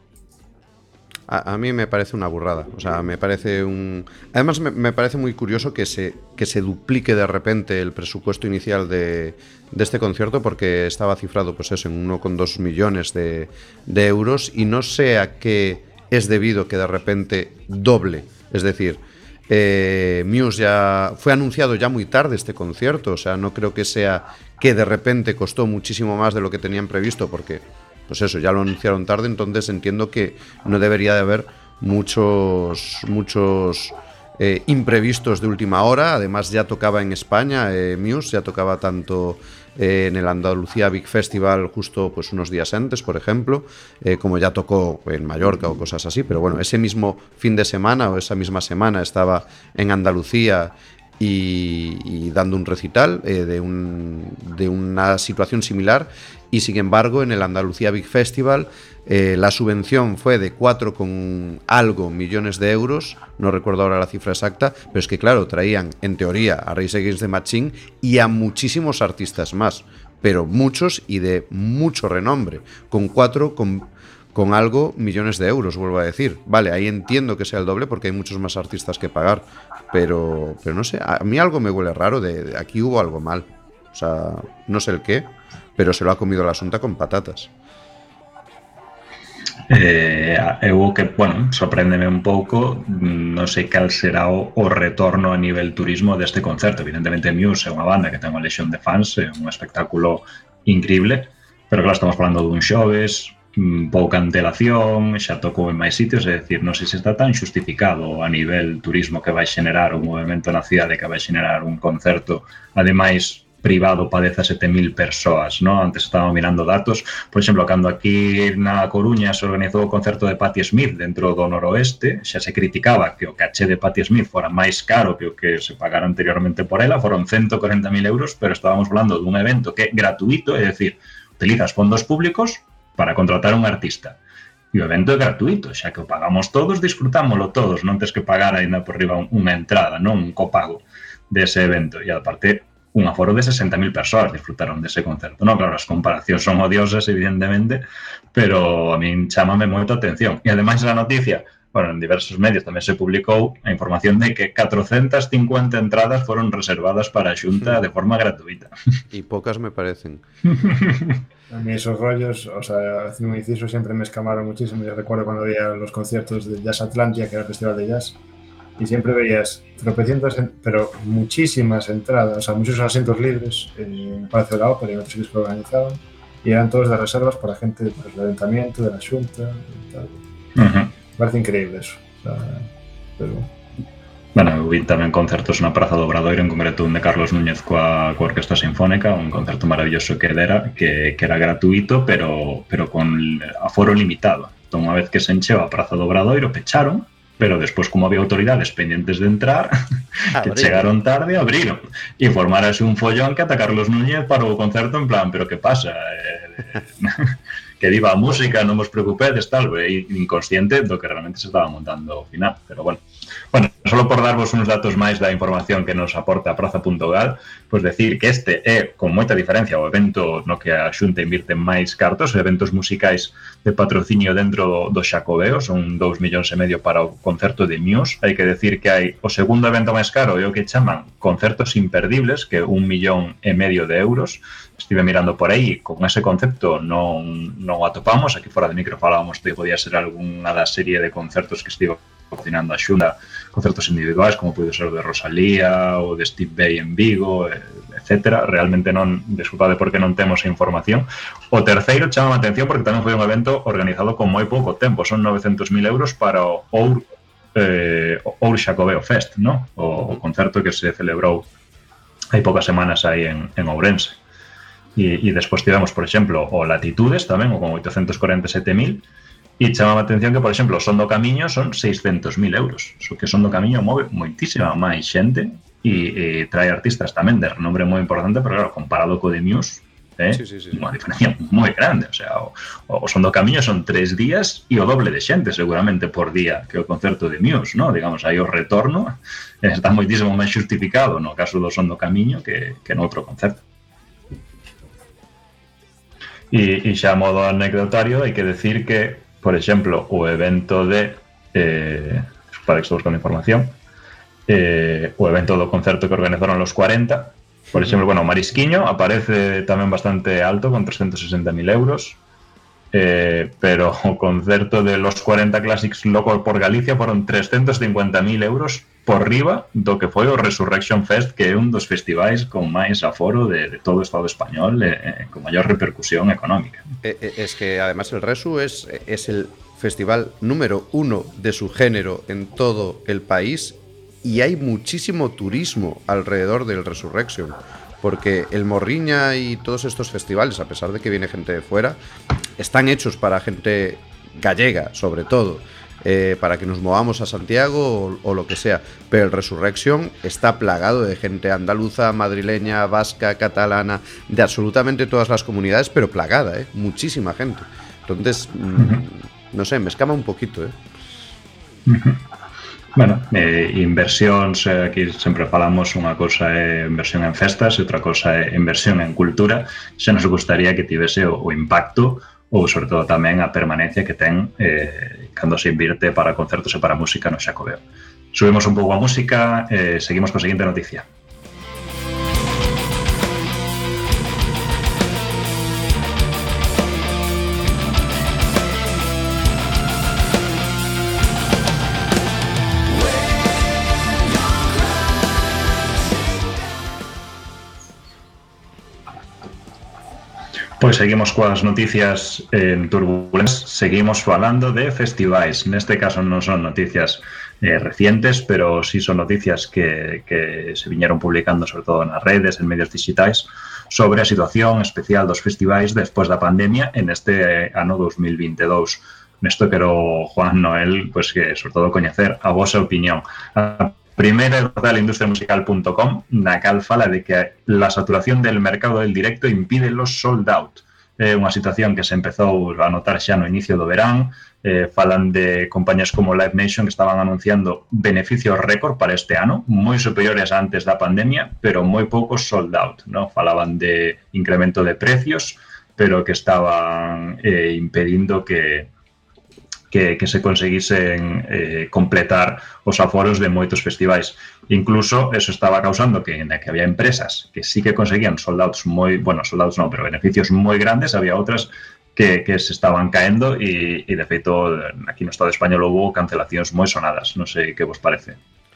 Speaker 2: A, a mí me parece una burrada, o sea, me parece un... Además me, me parece muy curioso que se, que se duplique de repente el presupuesto inicial de, de este concierto, porque estaba cifrado pues eso, en uno coma dos millones de, de euros, y no sé a qué es debido que de repente doble Es decir, eh, Muse ya fue anunciado ya muy tarde este concierto, o sea, no creo que sea que de repente costó muchísimo más de lo que tenían previsto, porque, pues eso, ya lo anunciaron tarde, entonces entiendo que no debería de haber muchos, muchos eh, imprevistos de última hora. Además ya tocaba en España, eh, Muse ya tocaba tanto eh, en el Andalucía Big Festival justo pues unos días antes, por ejemplo, eh, como ya tocó en Mallorca o cosas así, pero bueno, ese mismo fin de semana o esa misma semana estaba en Andalucía y, y dando un recital eh, de, un, de una situación similar, y sin embargo en el Andalucía Big Festival eh, la subvención fue de cuatro con algo millones de euros, no recuerdo ahora la cifra exacta, pero es que claro, traían en teoría a Rage Against the Machine y a muchísimos artistas más, pero muchos y de mucho renombre, con cuatro con, con algo millones de euros, vuelvo a decir. Vale, ahí entiendo que sea el doble porque hay muchos más artistas que pagar, pero, pero no sé, a mí algo me huele raro, de, de aquí hubo algo mal, o sea, no sé el qué, pero se lo ha comido la asunta con patatas.
Speaker 3: Eh, eu que, bueno, sorpréndeme un pouco, non sei cal será o, o retorno a nivel turismo deste concerto. Evidentemente Muse é unha banda que ten unha lexión de fans, é un espectáculo increíble, pero claro, estamos falando dun xoves, pouca antelación, xa tocou en máis sitios, é dicir, non sei se está tan xustificado a nivel turismo que vai xenerar o movimento na cidade, que vai xenerar un concerto, ademais privado para dezasete mil persoas, ¿no? Antes estábamos mirando datos, por exemplo, cando aquí na Coruña se organizou o concerto de Patti Smith dentro do noroeste, xa se criticaba que o caché de Patti Smith fora máis caro que o que se pagara anteriormente por ela, foron ciento corenta mil euros, pero estábamos falando dun evento que é gratuito, é dicir, utilizas fondos públicos para contratar un artista. E o evento é gratuito, xa que o pagamos todos, disfrutámoslo todos, non tens que pagar ainda por riba unha entrada, non un copago dese evento. E aparte, un aforo de sesenta mil persoas disfrutaron dese concerto. No, claro, as comparacións son odiosas, evidentemente, pero a min chámame moito a atención. E ademais a noticia, bueno, en diversos medios tamén se publicou a información de que catrocentas cincuenta entradas foron reservadas para a Xunta de forma gratuita.
Speaker 2: Y pocas me parecen.
Speaker 4: A mí esos rollos, o sea, haciendo un inciso, siempre me escamaron muchísimo. Yo recuerdo cuando veía los conciertos de Jazz Atlantia, que era el festival de jazz, y siempre veías tropecientas, pero muchísimas entradas, o sea, muchos asientos libres en el Palacio de la Ópera y en otros sitios que organizaban, y eran todos de reservas para gente pues, del Ayuntamiento, de la Xunta y tal. Uh-huh. Me parece increíble eso. O sea, pero...
Speaker 3: Bueno, vi tamén concertos na Praza do Obradoiro, en concreto un de Carlos Núñez coa, coa Orquesta Sinfónica, un concerto maravilloso que dera, que, que era gratuito, pero, pero con aforo limitado. Entón, unha vez que se encheu a Praza do Obradoiro, pecharon, pero despois, como había autoridades pendientes de entrar, que chegaron tarde, abriron. E formárase un follón que ata Carlos Núñez parou o concerto en plan, pero que pasa? Eh, que viva a música, non vos preocupedes, tal, e inconsciente do que realmente se estaba montando ao final, pero bueno. Bueno, solo por darvos uns datos máis da información que nos aporta a Praza punto gal, pois decir que este é, con moita diferencia, o evento no que a Xunta invirte máis cartos, eventos musicais de patrocinio dentro do Xacobeo, son dous millóns e medio para o concerto de Muse. Hai que decir que hai o segundo evento máis caro, é o que chaman concertos imperdibles, que é un millón e medio de euros. Estive mirando por aí, con ese concepto non, non o atopamos, aquí fora de micro falábamos que podía ser algunha da serie de concertos que estivo cocinando a Xunta, concertos individuais como pode ser o de Rosalía ou de Steve Vai en Vigo, etcétera. Realmente non, desculpade porque non temos a información. O terceiro chama a atención porque tamén foi un evento organizado con moi pouco tempo, son novecentos mil euros para o Our, eh, Our Xacobeo Fest, ¿no? O, o concerto que se celebrou hai poucas semanas aí en, en Ourense. E, e despois tivemos, por exemplo, o Latitudes tamén, o con oitocentos corenta e sete mil. E chamaba a atención que, por exemplo, o Son do Camiño son seiscentos mil euros. So que Son do Camiño move moitísima máis xente e, e trae artistas tamén de renombre moi importante, pero claro, comparado co de Muse, eh, sí, sí, sí. Unha diferencia moi grande. O sea, o, o Son do Camiño son tres días e o doble de xente, seguramente, por día que o concerto de Muse, ¿no? Digamos, aí o retorno está moitísimo máis justificado no caso do Son do Camiño que, que no outro concerto. E, e xa a modo anecdotario hai que decir que, por exemplo, o evento de eh, para que estou buscando información, eh, o evento do concerto que organizaron los cuarenta, por exemplo, bueno, o Marisquiño aparece tamén bastante alto, con trescentos sesenta mil euros. eh, pero o concerto de los cuarenta Classics Loco por Galicia foron trescentos cincuenta mil euros por riba do que foi o Resurrection Fest, que é un dos festivais con máis aforo de, de todo o Estado español, eh, con maior repercusión económica.
Speaker 2: Eh, eh, es que además el Resu es, es el festival número uno de su género en todo el país y hay muchísimo turismo alrededor del Resurrection, porque el Morriña y todos estos festivales, a pesar de que viene gente de fuera, están hechos para gente gallega, sobre todo, eh, para que nos movamos a Santiago o, o lo que sea, pero el Resurrection está plagado de gente andaluza, madrileña, vasca, catalana, de absolutamente todas las comunidades, pero plagada, ¿eh? Muchísima gente. Entonces, mmm, uh-huh. no sé, me escama un poquito, ¿eh?
Speaker 3: Uh-huh. Bueno, eh, inversións, eh, aquí sempre falamos, unha cousa é inversión en festas e outra cousa é inversión en cultura. Xa nos gustaría que tivese o, o impacto ou, sobre todo, tamén a permanencia que ten eh, cando se invirte para concertos e para música no Xacobeo. Subimos un pouco a música, eh, seguimos con a seguinte noticia. Pois seguimos coas noticias en Turbulencias, seguimos falando de festivais. Neste caso non son noticias eh, recientes, pero sí son noticias que, que se viñeron publicando sobre todo nas redes, en medios digitais, sobre a situación especial dos festivais despois da pandemia en este ano dos mil veintidós. Nesto quero, Juan Noel, pues que sobre todo coñecer a vosa opinión. A Primera el portal industria musical punto com, na cal fala de que la saturación del mercado del directo impide los sold out. É eh, unha situación que se empezou a notar xa no inicio do verán. Eh, falan de compañías como Live Nation que estaban anunciando beneficios récord para este ano, moi superiores a antes da pandemia, pero moi poucos sold out, ¿no? Falaban de incremento de precios, pero que estaban eh, impedindo que Que, que se conseguisen eh, completar os aforos de moitos festivais. Incluso eso estaba causando que, que había empresas que sí que conseguían soldados moi, bueno, soldados non, pero beneficios moi grandes, había outras que, que se estaban caendo e, e de feito aquí no Estado español houve cancelacións moi sonadas. Non sei que vos parece.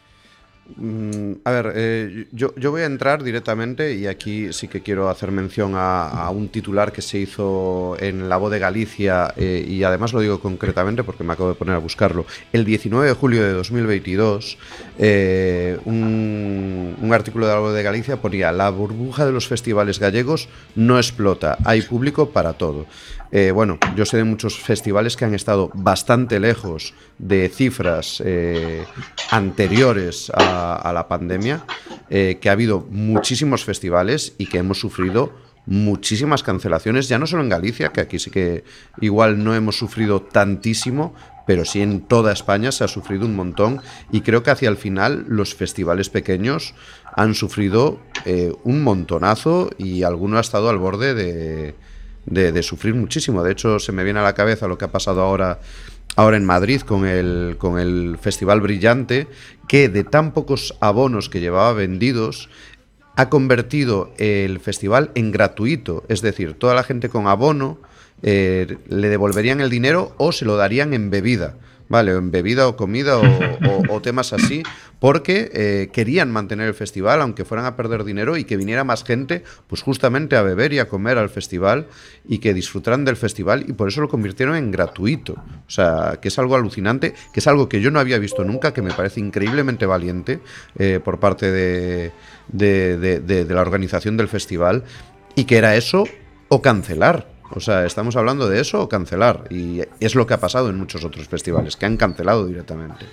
Speaker 2: Mm, a ver, eh, yo, yo voy a entrar directamente y aquí sí que quiero hacer mención a, a un titular que se hizo en La Voz de Galicia eh, y además lo digo concretamente porque me acabo de poner a buscarlo. El diecinueve de julio de dos mil veintidós eh, un, un artículo de La Voz de Galicia ponía: la burbuja de los festivales gallegos no explota, hay público para todo. Eh, bueno, yo sé de muchos festivales que han estado bastante lejos de cifras eh, anteriores a, a la pandemia, eh, que ha habido muchísimos festivales y que hemos sufrido muchísimas cancelaciones, ya no solo en Galicia, que aquí sí que igual no hemos sufrido tantísimo, pero sí en toda España se ha sufrido un montón y creo que hacia el final los festivales pequeños han sufrido eh, un montonazo y alguno ha estado al borde de... De, de sufrir muchísimo. De hecho, se me viene a la cabeza lo que ha pasado ahora, ahora en Madrid con el, con el Festival Brillante, que de tan pocos abonos que llevaba vendidos, ha convertido el festival en gratuito. Es decir, toda la gente con abono eh, le devolverían el dinero o se lo darían en bebida. Vale, o en bebida o comida o, o, o temas así, porque eh, querían mantener el festival, aunque fueran a perder dinero, y que viniera más gente, pues justamente a beber y a comer al festival y que disfrutaran del festival, y por eso lo convirtieron en gratuito. O sea, que es algo alucinante, que es algo que yo no había visto nunca, que me parece increíblemente valiente eh, por parte de, de, de, de, de la organización del festival, y que era eso o cancelar. O sea, estamos hablando de eso o cancelar. Y es lo que ha pasado en muchos otros festivales, que han cancelado directamente.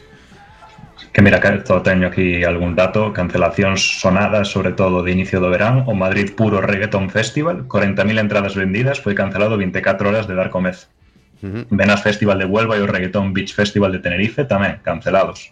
Speaker 3: Que mira, que teño aquí algún dato. Cancelacións sonadas, sobre todo de inicio do verán. O Madrid Puro Reggaeton Festival, corenta mil entradas vendidas, foi cancelado veinticuatro horas de dar comezo. Uh-huh. Venas Festival de Huelva e o Reggaeton Beach Festival de Tenerife tamén cancelados.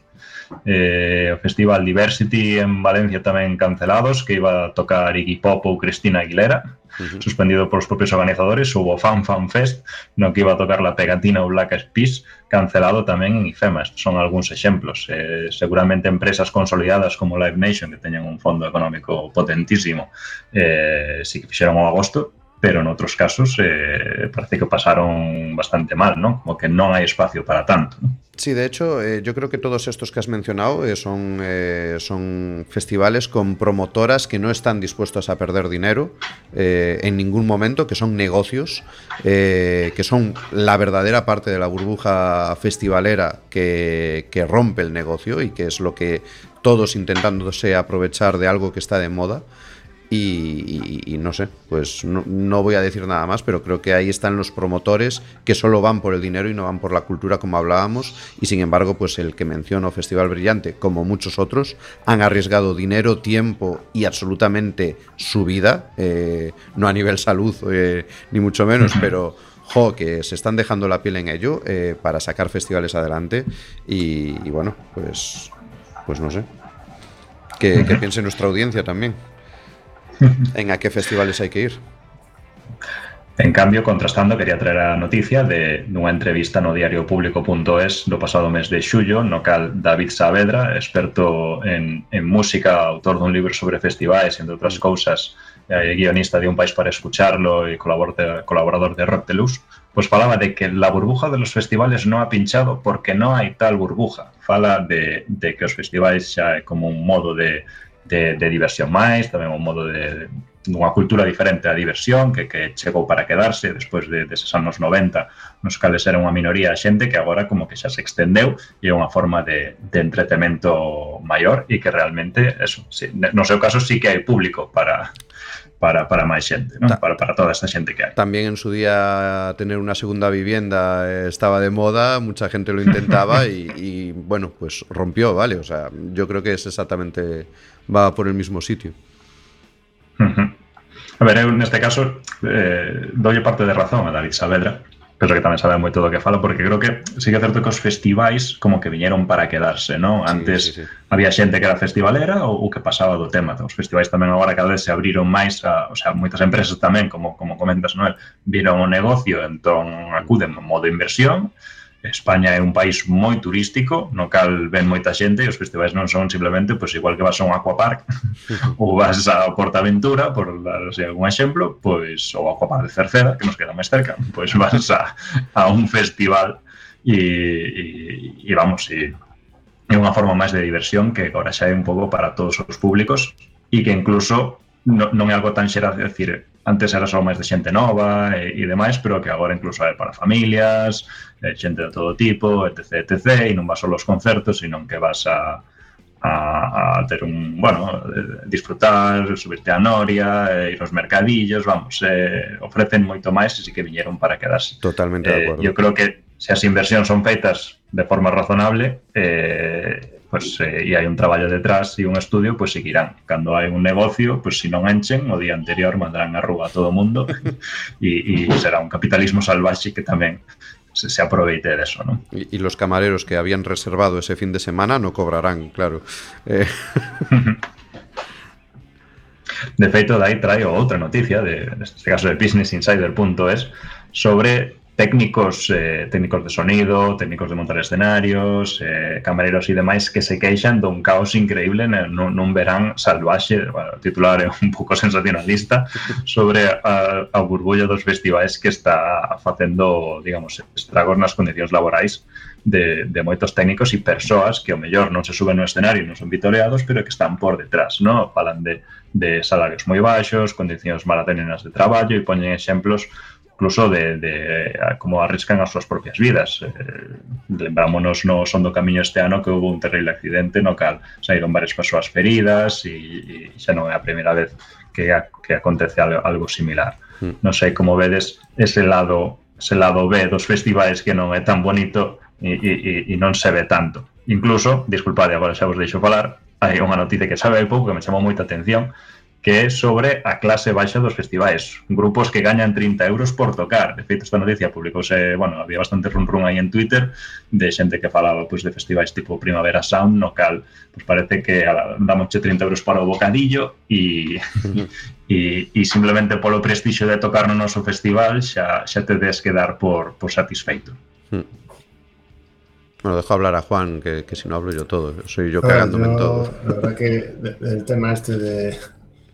Speaker 3: Eh, o Festival Diversity en Valencia tamén cancelados, que iba a tocar Iggy Pop ou Cristina Aguilera. Uh-huh. Suspendido por os propios organizadores. Hubo Fan Fan Fest, no que iba a tocar La Pegatina ou Black Eyed Peas, cancelado tamén en IFEMA. Estos son algúns exemplos. Eh, seguramente empresas consolidadas como Live Nation, que teñen un fondo económico potentísimo, eh, si que fixeron o agosto, pero en outros casos eh, parece que pasaron bastante mal, ¿no? Como que non hai espacio para tanto, ¿no?
Speaker 2: Sí, de hecho, eh, yo creo que todos estos que has mencionado eh, son, eh, son festivales con promotoras que no están dispuestos a perder dinero eh, en ningún momento, que son negocios, eh, que son la verdadera parte de la burbuja festivalera que, que rompe el negocio y que es lo que todos intentándose aprovechar de algo que está de moda. Y, y, y no sé, pues no, no voy a decir nada más, pero creo que ahí están los promotores que solo van por el dinero y no van por la cultura, como hablábamos, y sin embargo, pues el que menciono, Festival Brillante, como muchos otros, han arriesgado dinero, tiempo y absolutamente su vida, eh, no a nivel salud, eh, ni mucho menos, pero jo, que se están dejando la piel en ello eh, para sacar festivales adelante y, y bueno, pues, pues no sé, que, que piense nuestra audiencia también. En a qué festivales hai que ir.
Speaker 3: En cambio, contrastando, quería traer a noticia de unha entrevista no diario público punto es do pasado mes de xullo, no cal David Saavedra, experto en, en música, autor dun libro sobre festivais, entre outras cousas, eh, guionista de Un País para Escucharlo e colaborador de, colaborador de Rock de Luz, pues falaba de que la burbuja de los festivales no ha pinchado porque no hai tal burbuja. Fala de, de que os festivais xa é como un modo de De, de diversión máis, tamén un modo de, de unha cultura diferente á diversión que, que chegou para quedarse despois de, deses anos noventa, nos cales era unha minoría a xente que agora como que xa se extendeu e é unha forma de, de entretemento maior e que realmente, eso, sí, no seu caso sí que hai público para para, para máis xente, ¿no? para, para toda esta xente que hai.
Speaker 2: También en su día tener una segunda vivienda eh, estaba de moda, mucha gente lo intentaba y, y bueno, pues rompió, ¿vale? O sea, yo creo que es exactamente, va por el mismo sitio.
Speaker 3: Uh-huh. A ver, eu neste caso eh, dolle parte de razón a David Saavedra, pero que tamén sabe moito do que fala, porque creo que sí que é certo que os festivais como que viñeron para quedarse, ¿no? Antes sí, sí, sí. Había xente que era festivalera ou, ou que pasaba do tema. Os festivais tamén agora cada vez se abriron máis, a, o sea, moitas empresas tamén, como, como comentas, Noel, viron o negocio, entón acuden en modo inversión. España é un país moi turístico, no cal ven moita xente e os festivais non son simplemente, pois igual que vas a un aquapark ou vas a Portaventura, por dar así, algún exemplo, pois o aquapark de Cerceda, que nos queda máis cerca, pois vas a, a un festival e, e, e vamos, e é unha forma máis de diversión que agora xa é un pouco para todos os públicos e que incluso no, non é algo tan xeral, é dicir, antes era só máis de xente nova e, e demais, pero que agora incluso é para familias, eh, xente de todo tipo, etc, etcétera, e non vas só aos concertos, sino que vas a, a, a ter un, bueno, disfrutar, subirte a Noria, eh, ir aos mercadillos, vamos, eh, ofrecen moito máis e si que viñeron para quedarse.
Speaker 2: Totalmente de acordo.
Speaker 3: Eh, eu creo que se as inversións son feitas de forma razonable, eh, pues, eh, e hai un traballo detrás e un estudio, pues seguirán. Cando hai un negocio, pues si non enchen, o día anterior mandarán a rúa a todo o mundo e, e será un capitalismo salvaxe que tamén se, se aproveite deso, ¿no?
Speaker 2: Y, y los camareros que habían reservado ese fin de semana no cobrarán, claro. Eh...
Speaker 3: De feito, dai traio outra noticia, de, neste caso de business insider punto es, sobre técnicos eh, técnicos de sonido, técnicos de montar escenarios, eh, camareros e demais que se queixan dun caos increíble nun, nun verán salvaxe, bueno, o titular é un pouco sensacionalista, sobre a, a burbulla dos festivais que está facendo, digamos, estragos nas condicións laborais de, de moitos técnicos e persoas que ao mellor non se suben no escenario e non son vitoreados, pero que están por detrás, ¿no? Falan de, de salarios moi baixos, condicións malaténenas de traballo e poñen exemplos incluso de, de como arriscan as súas propias vidas. Eh, lembrámonos no Son do Camiño este ano que houve un terrible accidente no cal saíron varias persoas feridas e, e xa non é a primeira vez que, a, que acontece algo, algo similar. Mm. Non sei como vedes ese lado, ese lado B dos festivais que non é tan bonito e, e, e non se ve tanto. Incluso, disculpade, agora xa vos deixo falar, hai unha noticia que sabe pouco que me chamou moita atención, que é sobre a clase baixa dos festivais. Grupos que gañan trinta euros por tocar. De feito, esta noticia publicouse, bueno, había bastante run run aí en Twitter de xente que falaba pues, de festivais tipo Primavera Sound, no cal pues, parece que damosche trinta euros para o bocadillo e, e, e simplemente polo prestixio de tocar no noso festival xa, xa te des que dar por, por satisfeito.
Speaker 2: Hmm. Bueno, dejo hablar a Juan, que, que si no hablo yo todo. Soy yo cagándome en todo.
Speaker 4: La verdad que el tema este de...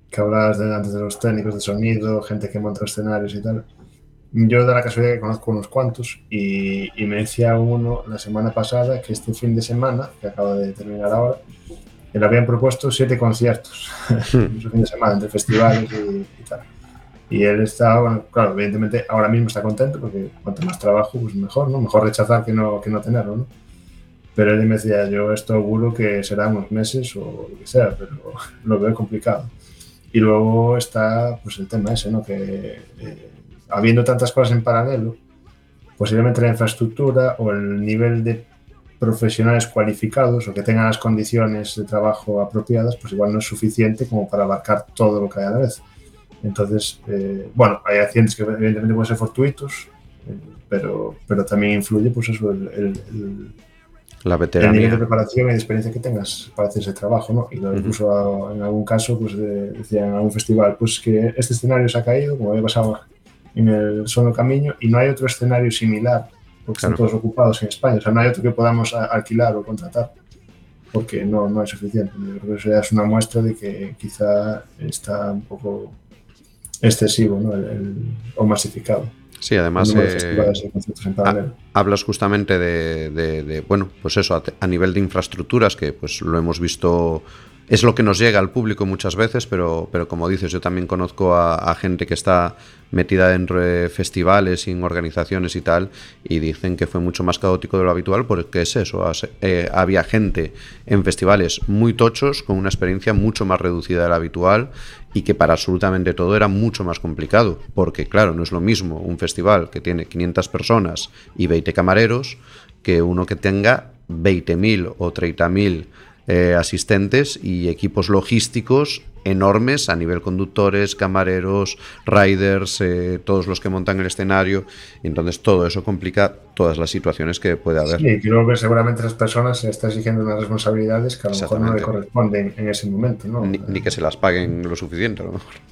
Speaker 4: que hablabas de, antes de los técnicos de sonido, gente que monta escenarios y tal. Yo de la casualidad que conozco unos cuantos y, y me decía uno la semana pasada que este fin de semana, que acaba de terminar ahora, que le habían propuesto siete conciertos ese fin de semana entre festivales y, y tal. Y él está, bueno, claro, evidentemente ahora mismo está contento porque cuanto más trabajo, pues mejor, ¿no? Mejor rechazar que no, que no tenerlo, ¿no? Pero él me decía, yo esto auguro que será unos meses o lo que sea, pero lo veo complicado. Y luego está, pues, el tema ese, ¿no? Que eh, habiendo tantas cosas en paralelo, posiblemente la infraestructura o el nivel de profesionales cualificados o que tengan las condiciones de trabajo apropiadas, pues igual no es suficiente como para abarcar todo lo que hay a la vez. Entonces, eh, bueno, hay accidentes que evidentemente pueden ser fortuitos, eh, pero, pero también influye, pues eso, el, el, el,
Speaker 2: la
Speaker 4: el nivel de preparación y de experiencia que tengas para hacer ese trabajo, ¿no? Y uh-huh. Incluso en algún caso, pues de, decían en algún festival, pues que este escenario se ha caído, como había pasado en el Sono Camino, y no hay otro escenario similar, porque claro. Están todos ocupados en España, o sea, no hay otro que podamos alquilar o contratar, porque no, no es suficiente. Yo creo que eso ya es una muestra de que quizá está un poco excesivo, ¿no? el, el, o masificado.
Speaker 2: Sí, además eh, ha, hablas justamente de, de, de, bueno, pues eso, a, a nivel de infraestructuras, que pues lo hemos visto, es lo que nos llega al público muchas veces, pero, pero como dices, yo también conozco a, a gente que está metida dentro de festivales y en organizaciones y tal, y dicen que fue mucho más caótico de lo habitual, porque es eso, eh, había gente en festivales muy tochos, con una experiencia mucho más reducida de la habitual, y que para absolutamente todo era mucho más complicado, porque claro, no es lo mismo un festival que tiene quinientas personas y veinte camareros, que uno que tenga veinte mil o treinta mil eh, asistentes y equipos logísticos enormes a nivel conductores, camareros, riders, eh, todos los que montan el escenario, y entonces todo eso complica todas las situaciones que puede haber.
Speaker 4: Sí, y creo que seguramente las personas se están exigiendo unas responsabilidades que a lo mejor no le corresponden en ese momento, ¿no?
Speaker 2: Ni, ni que se las paguen lo suficiente, a lo mejor.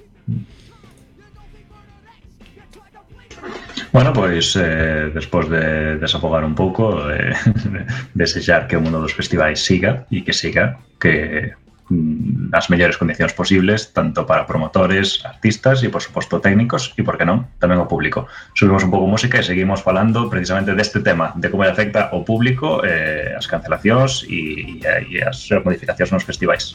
Speaker 3: Bueno, pois eh, despois de desafogar un pouco, eh, desexar que o mundo dos festivais siga e que siga que mm, as mellores condicións posibles, tanto para promotores, artistas e, por suposto, técnicos e, por que non, tamén o público. Subimos un pouco música e seguimos falando precisamente deste tema, de como afecta o público, eh, as cancelacións e, e, e as modificacións nos festivais.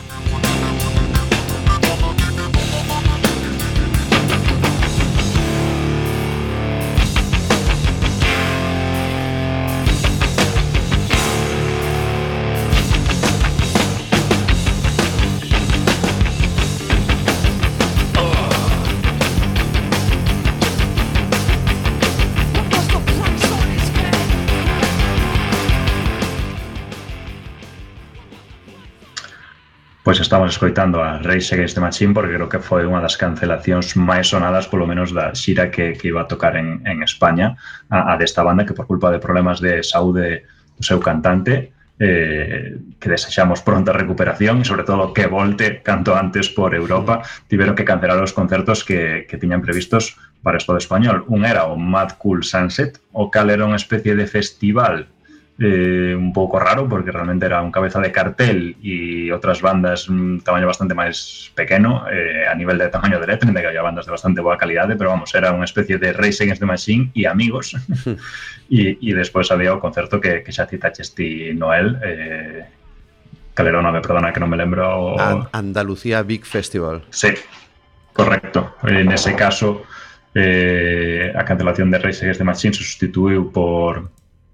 Speaker 3: Pois estamos escoitando a Rage Against the Machine porque creo que foi unha das cancelacións máis sonadas, polo menos da xira que, que iba a tocar en, en España, a, a desta banda que por culpa de problemas de saúde do seu cantante, eh, que desexamos pronta recuperación e sobre todo que volte canto antes por Europa, tiveron que cancelar os concertos que, que tiñan previstos para o Estado español. Un era o Mad Cool Sunset, o cal era unha especie de festival Eh, un pouco raro porque realmente era un cabeza de cartel e outras bandas un tamaño bastante máis pequeno eh, a nivel de tamaño de letra, de que había bandas de bastante boa calidade, pero vamos, era unha especie de Rage Against the Machine e amigos e, e despois había o concerto que, que xa citaches ti, Noel, eh, cal era o nome, perdona que non me lembro o...
Speaker 2: Andalucía Big Festival.
Speaker 3: Sí, correcto, en ese caso eh, a cancelación de Rage Against the Machine se sustituiu por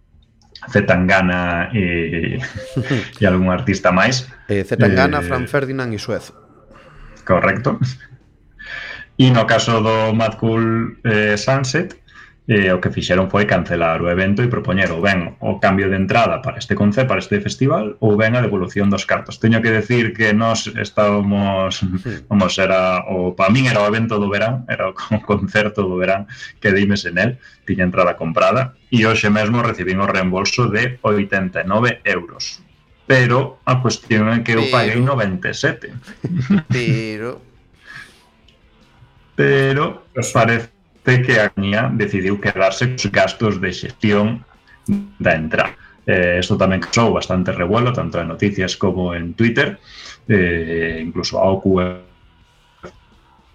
Speaker 3: Zetangana e, e algún artista máis.
Speaker 2: Eh, Zetangana, eh, Fran Ferdinand e Suez.
Speaker 3: Correcto. E no caso do Mad Cool eh, Sunset, eh, o que fixeron foi cancelar o evento e propoñer ou ben o cambio de entrada para este concerto, para este festival, ou ben a devolución dos cartos. Teño que decir que nós estábamos, vamos, era o, para min era o evento do verán, era o concerto do verán que dimes en el, tiña entrada comprada, e hoxe mesmo recibín o reembolso de oitenta e nove euros. Pero a cuestión é que eu paguei noventa e sete.
Speaker 2: Pero...
Speaker 3: Pero parece que a compañía decidiu quedarse cos gastos de xestión da entrada. Eh, isto tamén causou bastante revuelo, tanto en noticias como en Twitter. Eh, incluso a O C U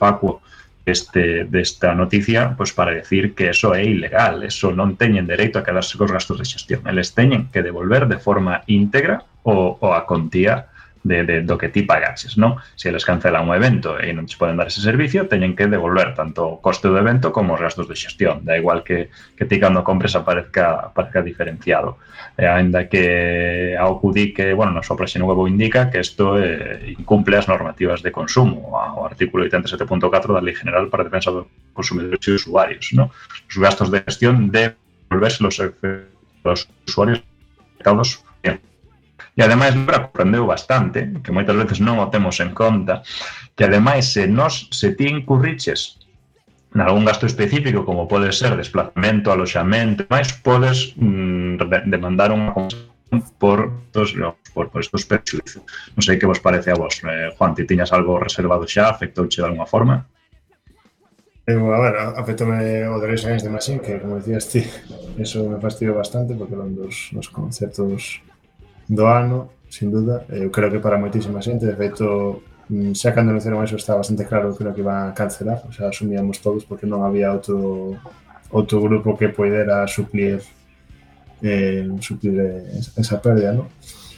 Speaker 3: facuo este, desta noticia, pois para decir que eso é ilegal, eso non teñen dereito a quedarse cos gastos de xestión. Eles teñen que devolver de forma íntegra o, o a contía de, de, do que ti pagaches, non? Se eles cancelan un evento e non te poden dar ese servicio, teñen que devolver tanto o coste do evento como os gastos de xestión. Da igual que, que ti cando compres aparezca, aparezca diferenciado. E ainda que a O C U di que, bueno, na súa página web indica que isto eh, incumple as normativas de consumo, o artículo oitenta e sete punto catro da Lei General para a Defensa dos Consumidores e Usuarios, non? Os gastos de gestión deben devolverse los, los usuarios recaudos. E ademais me aprendeu bastante, que moitas veces non o temos en conta, que ademais se nos se ti incurriches en algún gasto específico, como pode ser desplazamento, aloxamento, máis podes mm, demandar unha compensación por, por, por estos perxuizos. Non sei que vos parece a vos. Eh, Juan, ti tiñas algo reservado xa? Afectouche de alguna forma?
Speaker 4: Eu, a ver, afectome o de Rage Against the Machine, que, como decías ti, eso me fastidiou bastante, porque eran dos, dos concertos do ano, sin duda. Eu creo que para moitísima xente, de feito, xa cando anunciaron eso está bastante claro, creo que iban a cancelar, o sea, asumíamos todos porque non había outro outro grupo que poidera suplir eh, suplir esa pérdida, non?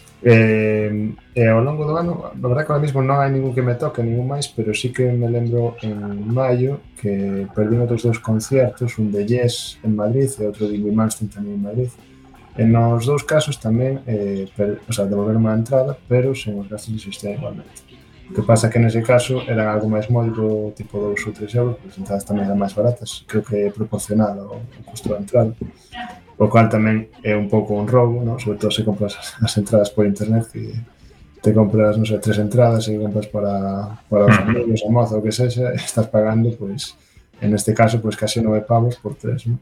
Speaker 4: Eh, e ao longo do ano, a verdade que ahora mismo non hai ningún que me toque, ningún máis, pero sí que me lembro en maio que perdí outros dous conciertos, un de Yes en Madrid e outro de Ingrid Malmsteen tamén en Madrid. En nos dous casos tamén, eh, per, o sea, devolver unha entrada, pero sen os gastos de xestión igualmente. O que pasa que nese caso eran algo máis módico, tipo dous ou tres euros, porque as entradas tamén eran máis baratas, creo que é proporcionado o custo da entrada, o cual tamén é un pouco un roubo, ¿no? Sobre todo se compras as entradas por internet, que te compras, non sei, tres entradas e compras para, para os amigos, a moza, o que sexa, estás pagando, pois, en este caso, pois casi nove pavos por tres, ¿no?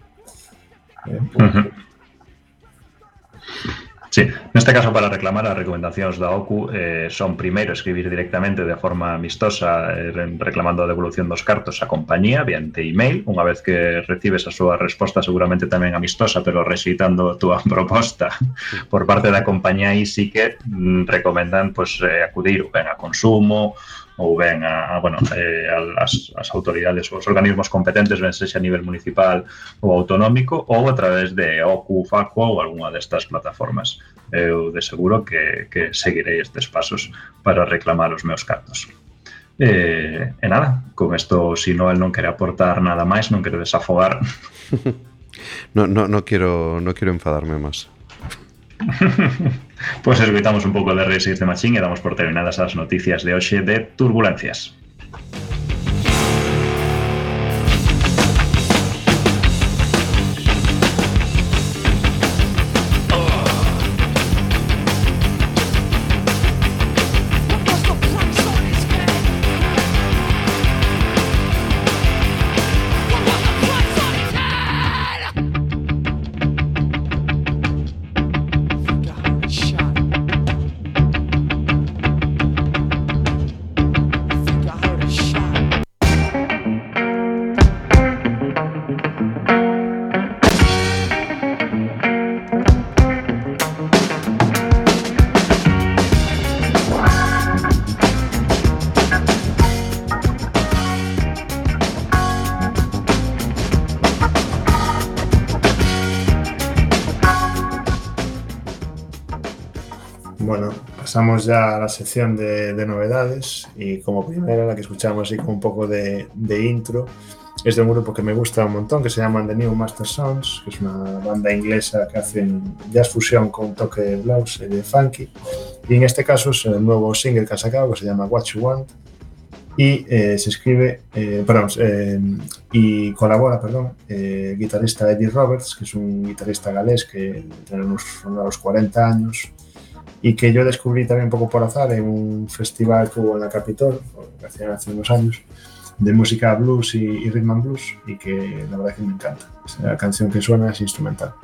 Speaker 4: Eh, por, uh-huh.
Speaker 3: Sí, neste caso para reclamar as recomendacións da O C U eh, son primeiro escribir directamente de forma amistosa eh, reclamando a devolución dos cartos á compañía mediante email, unha vez que recibes a súa resposta seguramente tamén amistosa pero rexeitando a túa proposta por parte da compañía, aí sí que mm, recomendan pues, eh, acudir ben a consumo ou ben a, a bueno, eh, as, as autoridades ou os organismos competentes, ben sexa a nivel municipal ou autonómico, ou a través de O C U, Facuo ou algunha destas plataformas. Eu de seguro que, que seguirei estes pasos para reclamar os meus cartos. E, e nada, con isto, se si Noel non quere aportar nada máis, non quere desafogar.
Speaker 2: no, no, no, quiero, no quiero enfadarme máis.
Speaker 3: Pois pues escoitamos un pouco de Rage Against the Machine e damos por terminadas as noticias de hoxe de Turbulencias.
Speaker 4: Bueno, pasamos ya a la sección de, de novedades y como primera, la que escuchamos así como un poco de, de intro, es de un grupo que me gusta un montón, que se llaman The New Master Sounds, que es una banda inglesa que hacen jazz fusión con un toque de blues y de funky, y en este caso es el nuevo single que han sacado, que se llama What You Want, y eh, se escribe, eh, perdón, eh, y colabora, perdón, eh, el guitarrista Eddie Roberts, que es un guitarrista galés que tiene unos, unos cuarenta años, y que yo descubrí también un poco por azar en un festival que hubo en la Capitol, que hacían hace unos años, de música blues y, y rhythm and blues, y que la verdad que me encanta. La canción que suena es instrumental.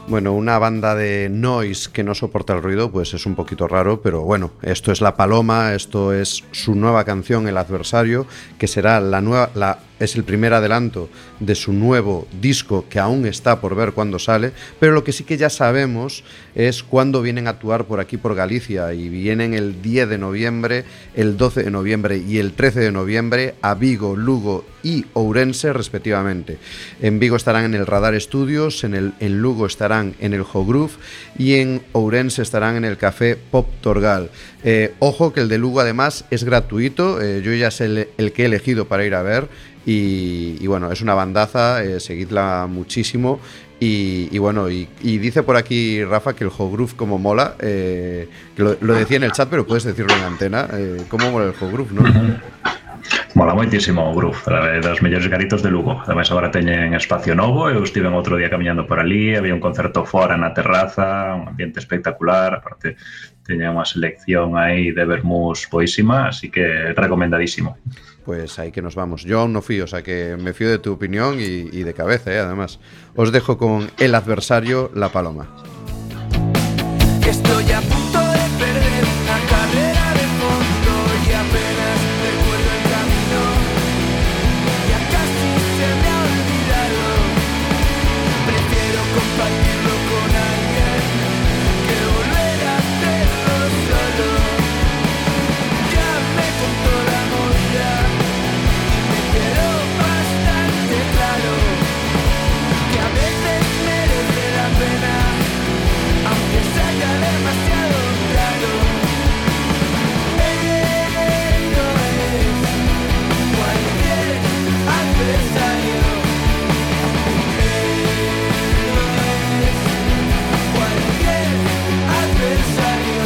Speaker 2: Bueno, una banda de noise que no soporta el ruido, pues es un poquito raro, pero bueno, esto es La Paloma, esto es su nueva canción, El Adversario, que será la nueva, la, es el primer adelanto de su nuevo disco, que aún está por ver cuándo sale, pero lo que sí que ya sabemos es cuándo vienen a actuar por aquí, por Galicia, y vienen el diez de noviembre, el doce de noviembre y el trece de noviembre a Vigo, Lugo y Ourense respectivamente. En Vigo estarán en el Radar Studios, en, el, en Lugo estarán en el Hogrove y en Ourense estarán en el Café Pop Torgal. Eh, ojo que el de Lugo además es gratuito, eh, yo ya sé el, el que he elegido para ir a ver y, y bueno, es una bandaza, eh, seguidla muchísimo. Y, y bueno, y, y dice por aquí Rafa que el Hogrove como mola, eh, que lo, lo decía en el chat, pero puedes decirlo en antena, eh, cómo mola el Hogrove, ¿no?
Speaker 3: Mola moitísimo o Groove, dos mellores garitos de Lugo. Ademais agora teñen espacio novo, eu estive outro día camiñando por ali, había un concerto fora na terraza, un ambiente espectacular, aparte teñen unha selección aí de vermús boísima, así que recomendadísimo.
Speaker 2: Pues ahí que nos vamos. Yo aún no fui, o sea que me fío de tu opinión y, y de cabeza, ¿eh? Además. Os dejo con El Adversario, La Paloma.
Speaker 7: Que estoy a punto de perder una carrera de fondo y apenas recuerdo el camino. Ya casi se me ha olvidado. Prefiero compartirlo con alguien que volver a hacerlo solo. Ya me contó la movida y me quedó bastante claro que a veces merece la pena, aunque salga demasiado claro. Él no es cualquier adversario. Él no es cualquier adversario.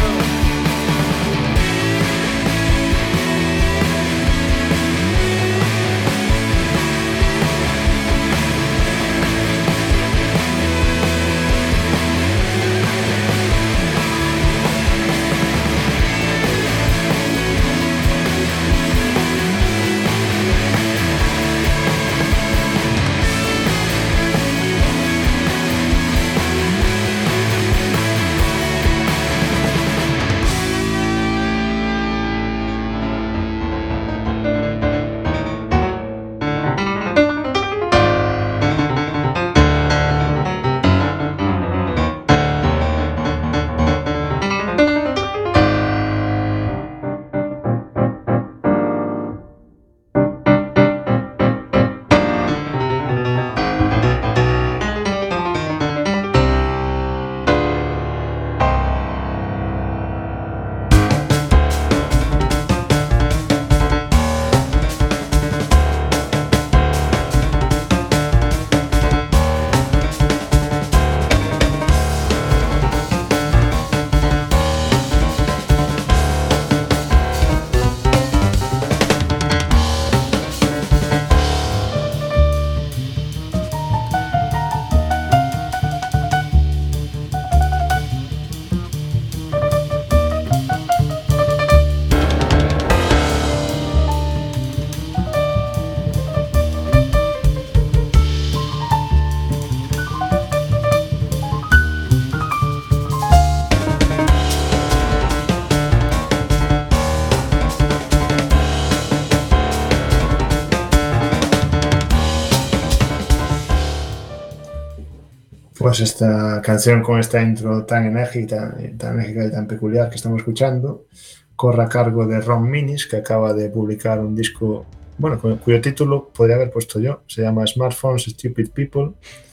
Speaker 4: Pues esta canción con esta intro tan enérgica, tan enérgica y tan peculiar que estamos escuchando corre a cargo de Ron Minis, que acaba de publicar un disco, bueno, cuyo título podría haber puesto yo, se llama Smartphones, Stupid People,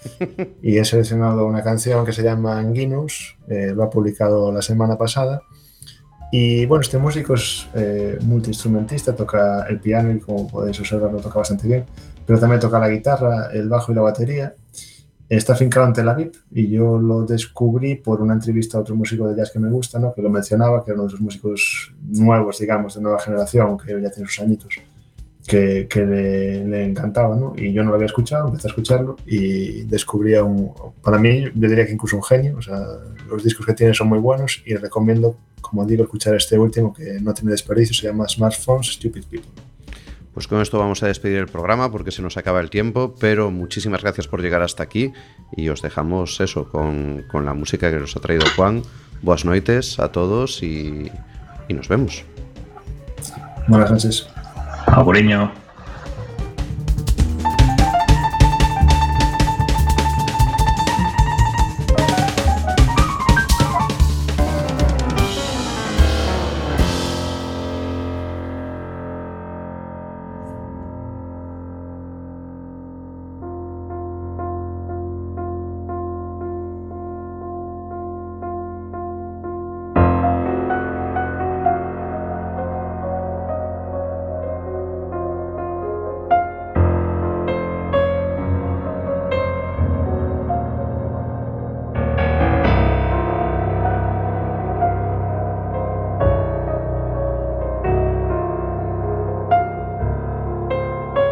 Speaker 4: y he seleccionado una canción que se llama Anguinus, eh, lo ha publicado la semana pasada. Y bueno, este músico es eh, multiinstrumentista, toca el piano y como podéis observar lo toca bastante bien, pero también toca la guitarra, el bajo y la batería. Está afincado en Tel Aviv y yo lo descubrí por una entrevista a otro músico de jazz que me gusta, ¿no? Que lo mencionaba, que era uno de esos músicos nuevos, digamos, de nueva generación, que ya tiene sus añitos, que, que le, le encantaba, ¿no? Y yo no lo había escuchado, empecé a escucharlo y descubrí a un, para mí, yo diría que incluso un genio, o sea, los discos que tiene son muy buenos y recomiendo, como digo, escuchar este último que no tiene desperdicio, se llama Smartphones, Stupid People.
Speaker 2: Pues con esto vamos a despedir el programa porque se nos acaba el tiempo, pero muchísimas gracias por llegar hasta aquí y os dejamos eso con, con la música que nos ha traído Juan. Buenas noites a todos y, y nos vemos.
Speaker 4: Buenas noches.
Speaker 3: Aguriño.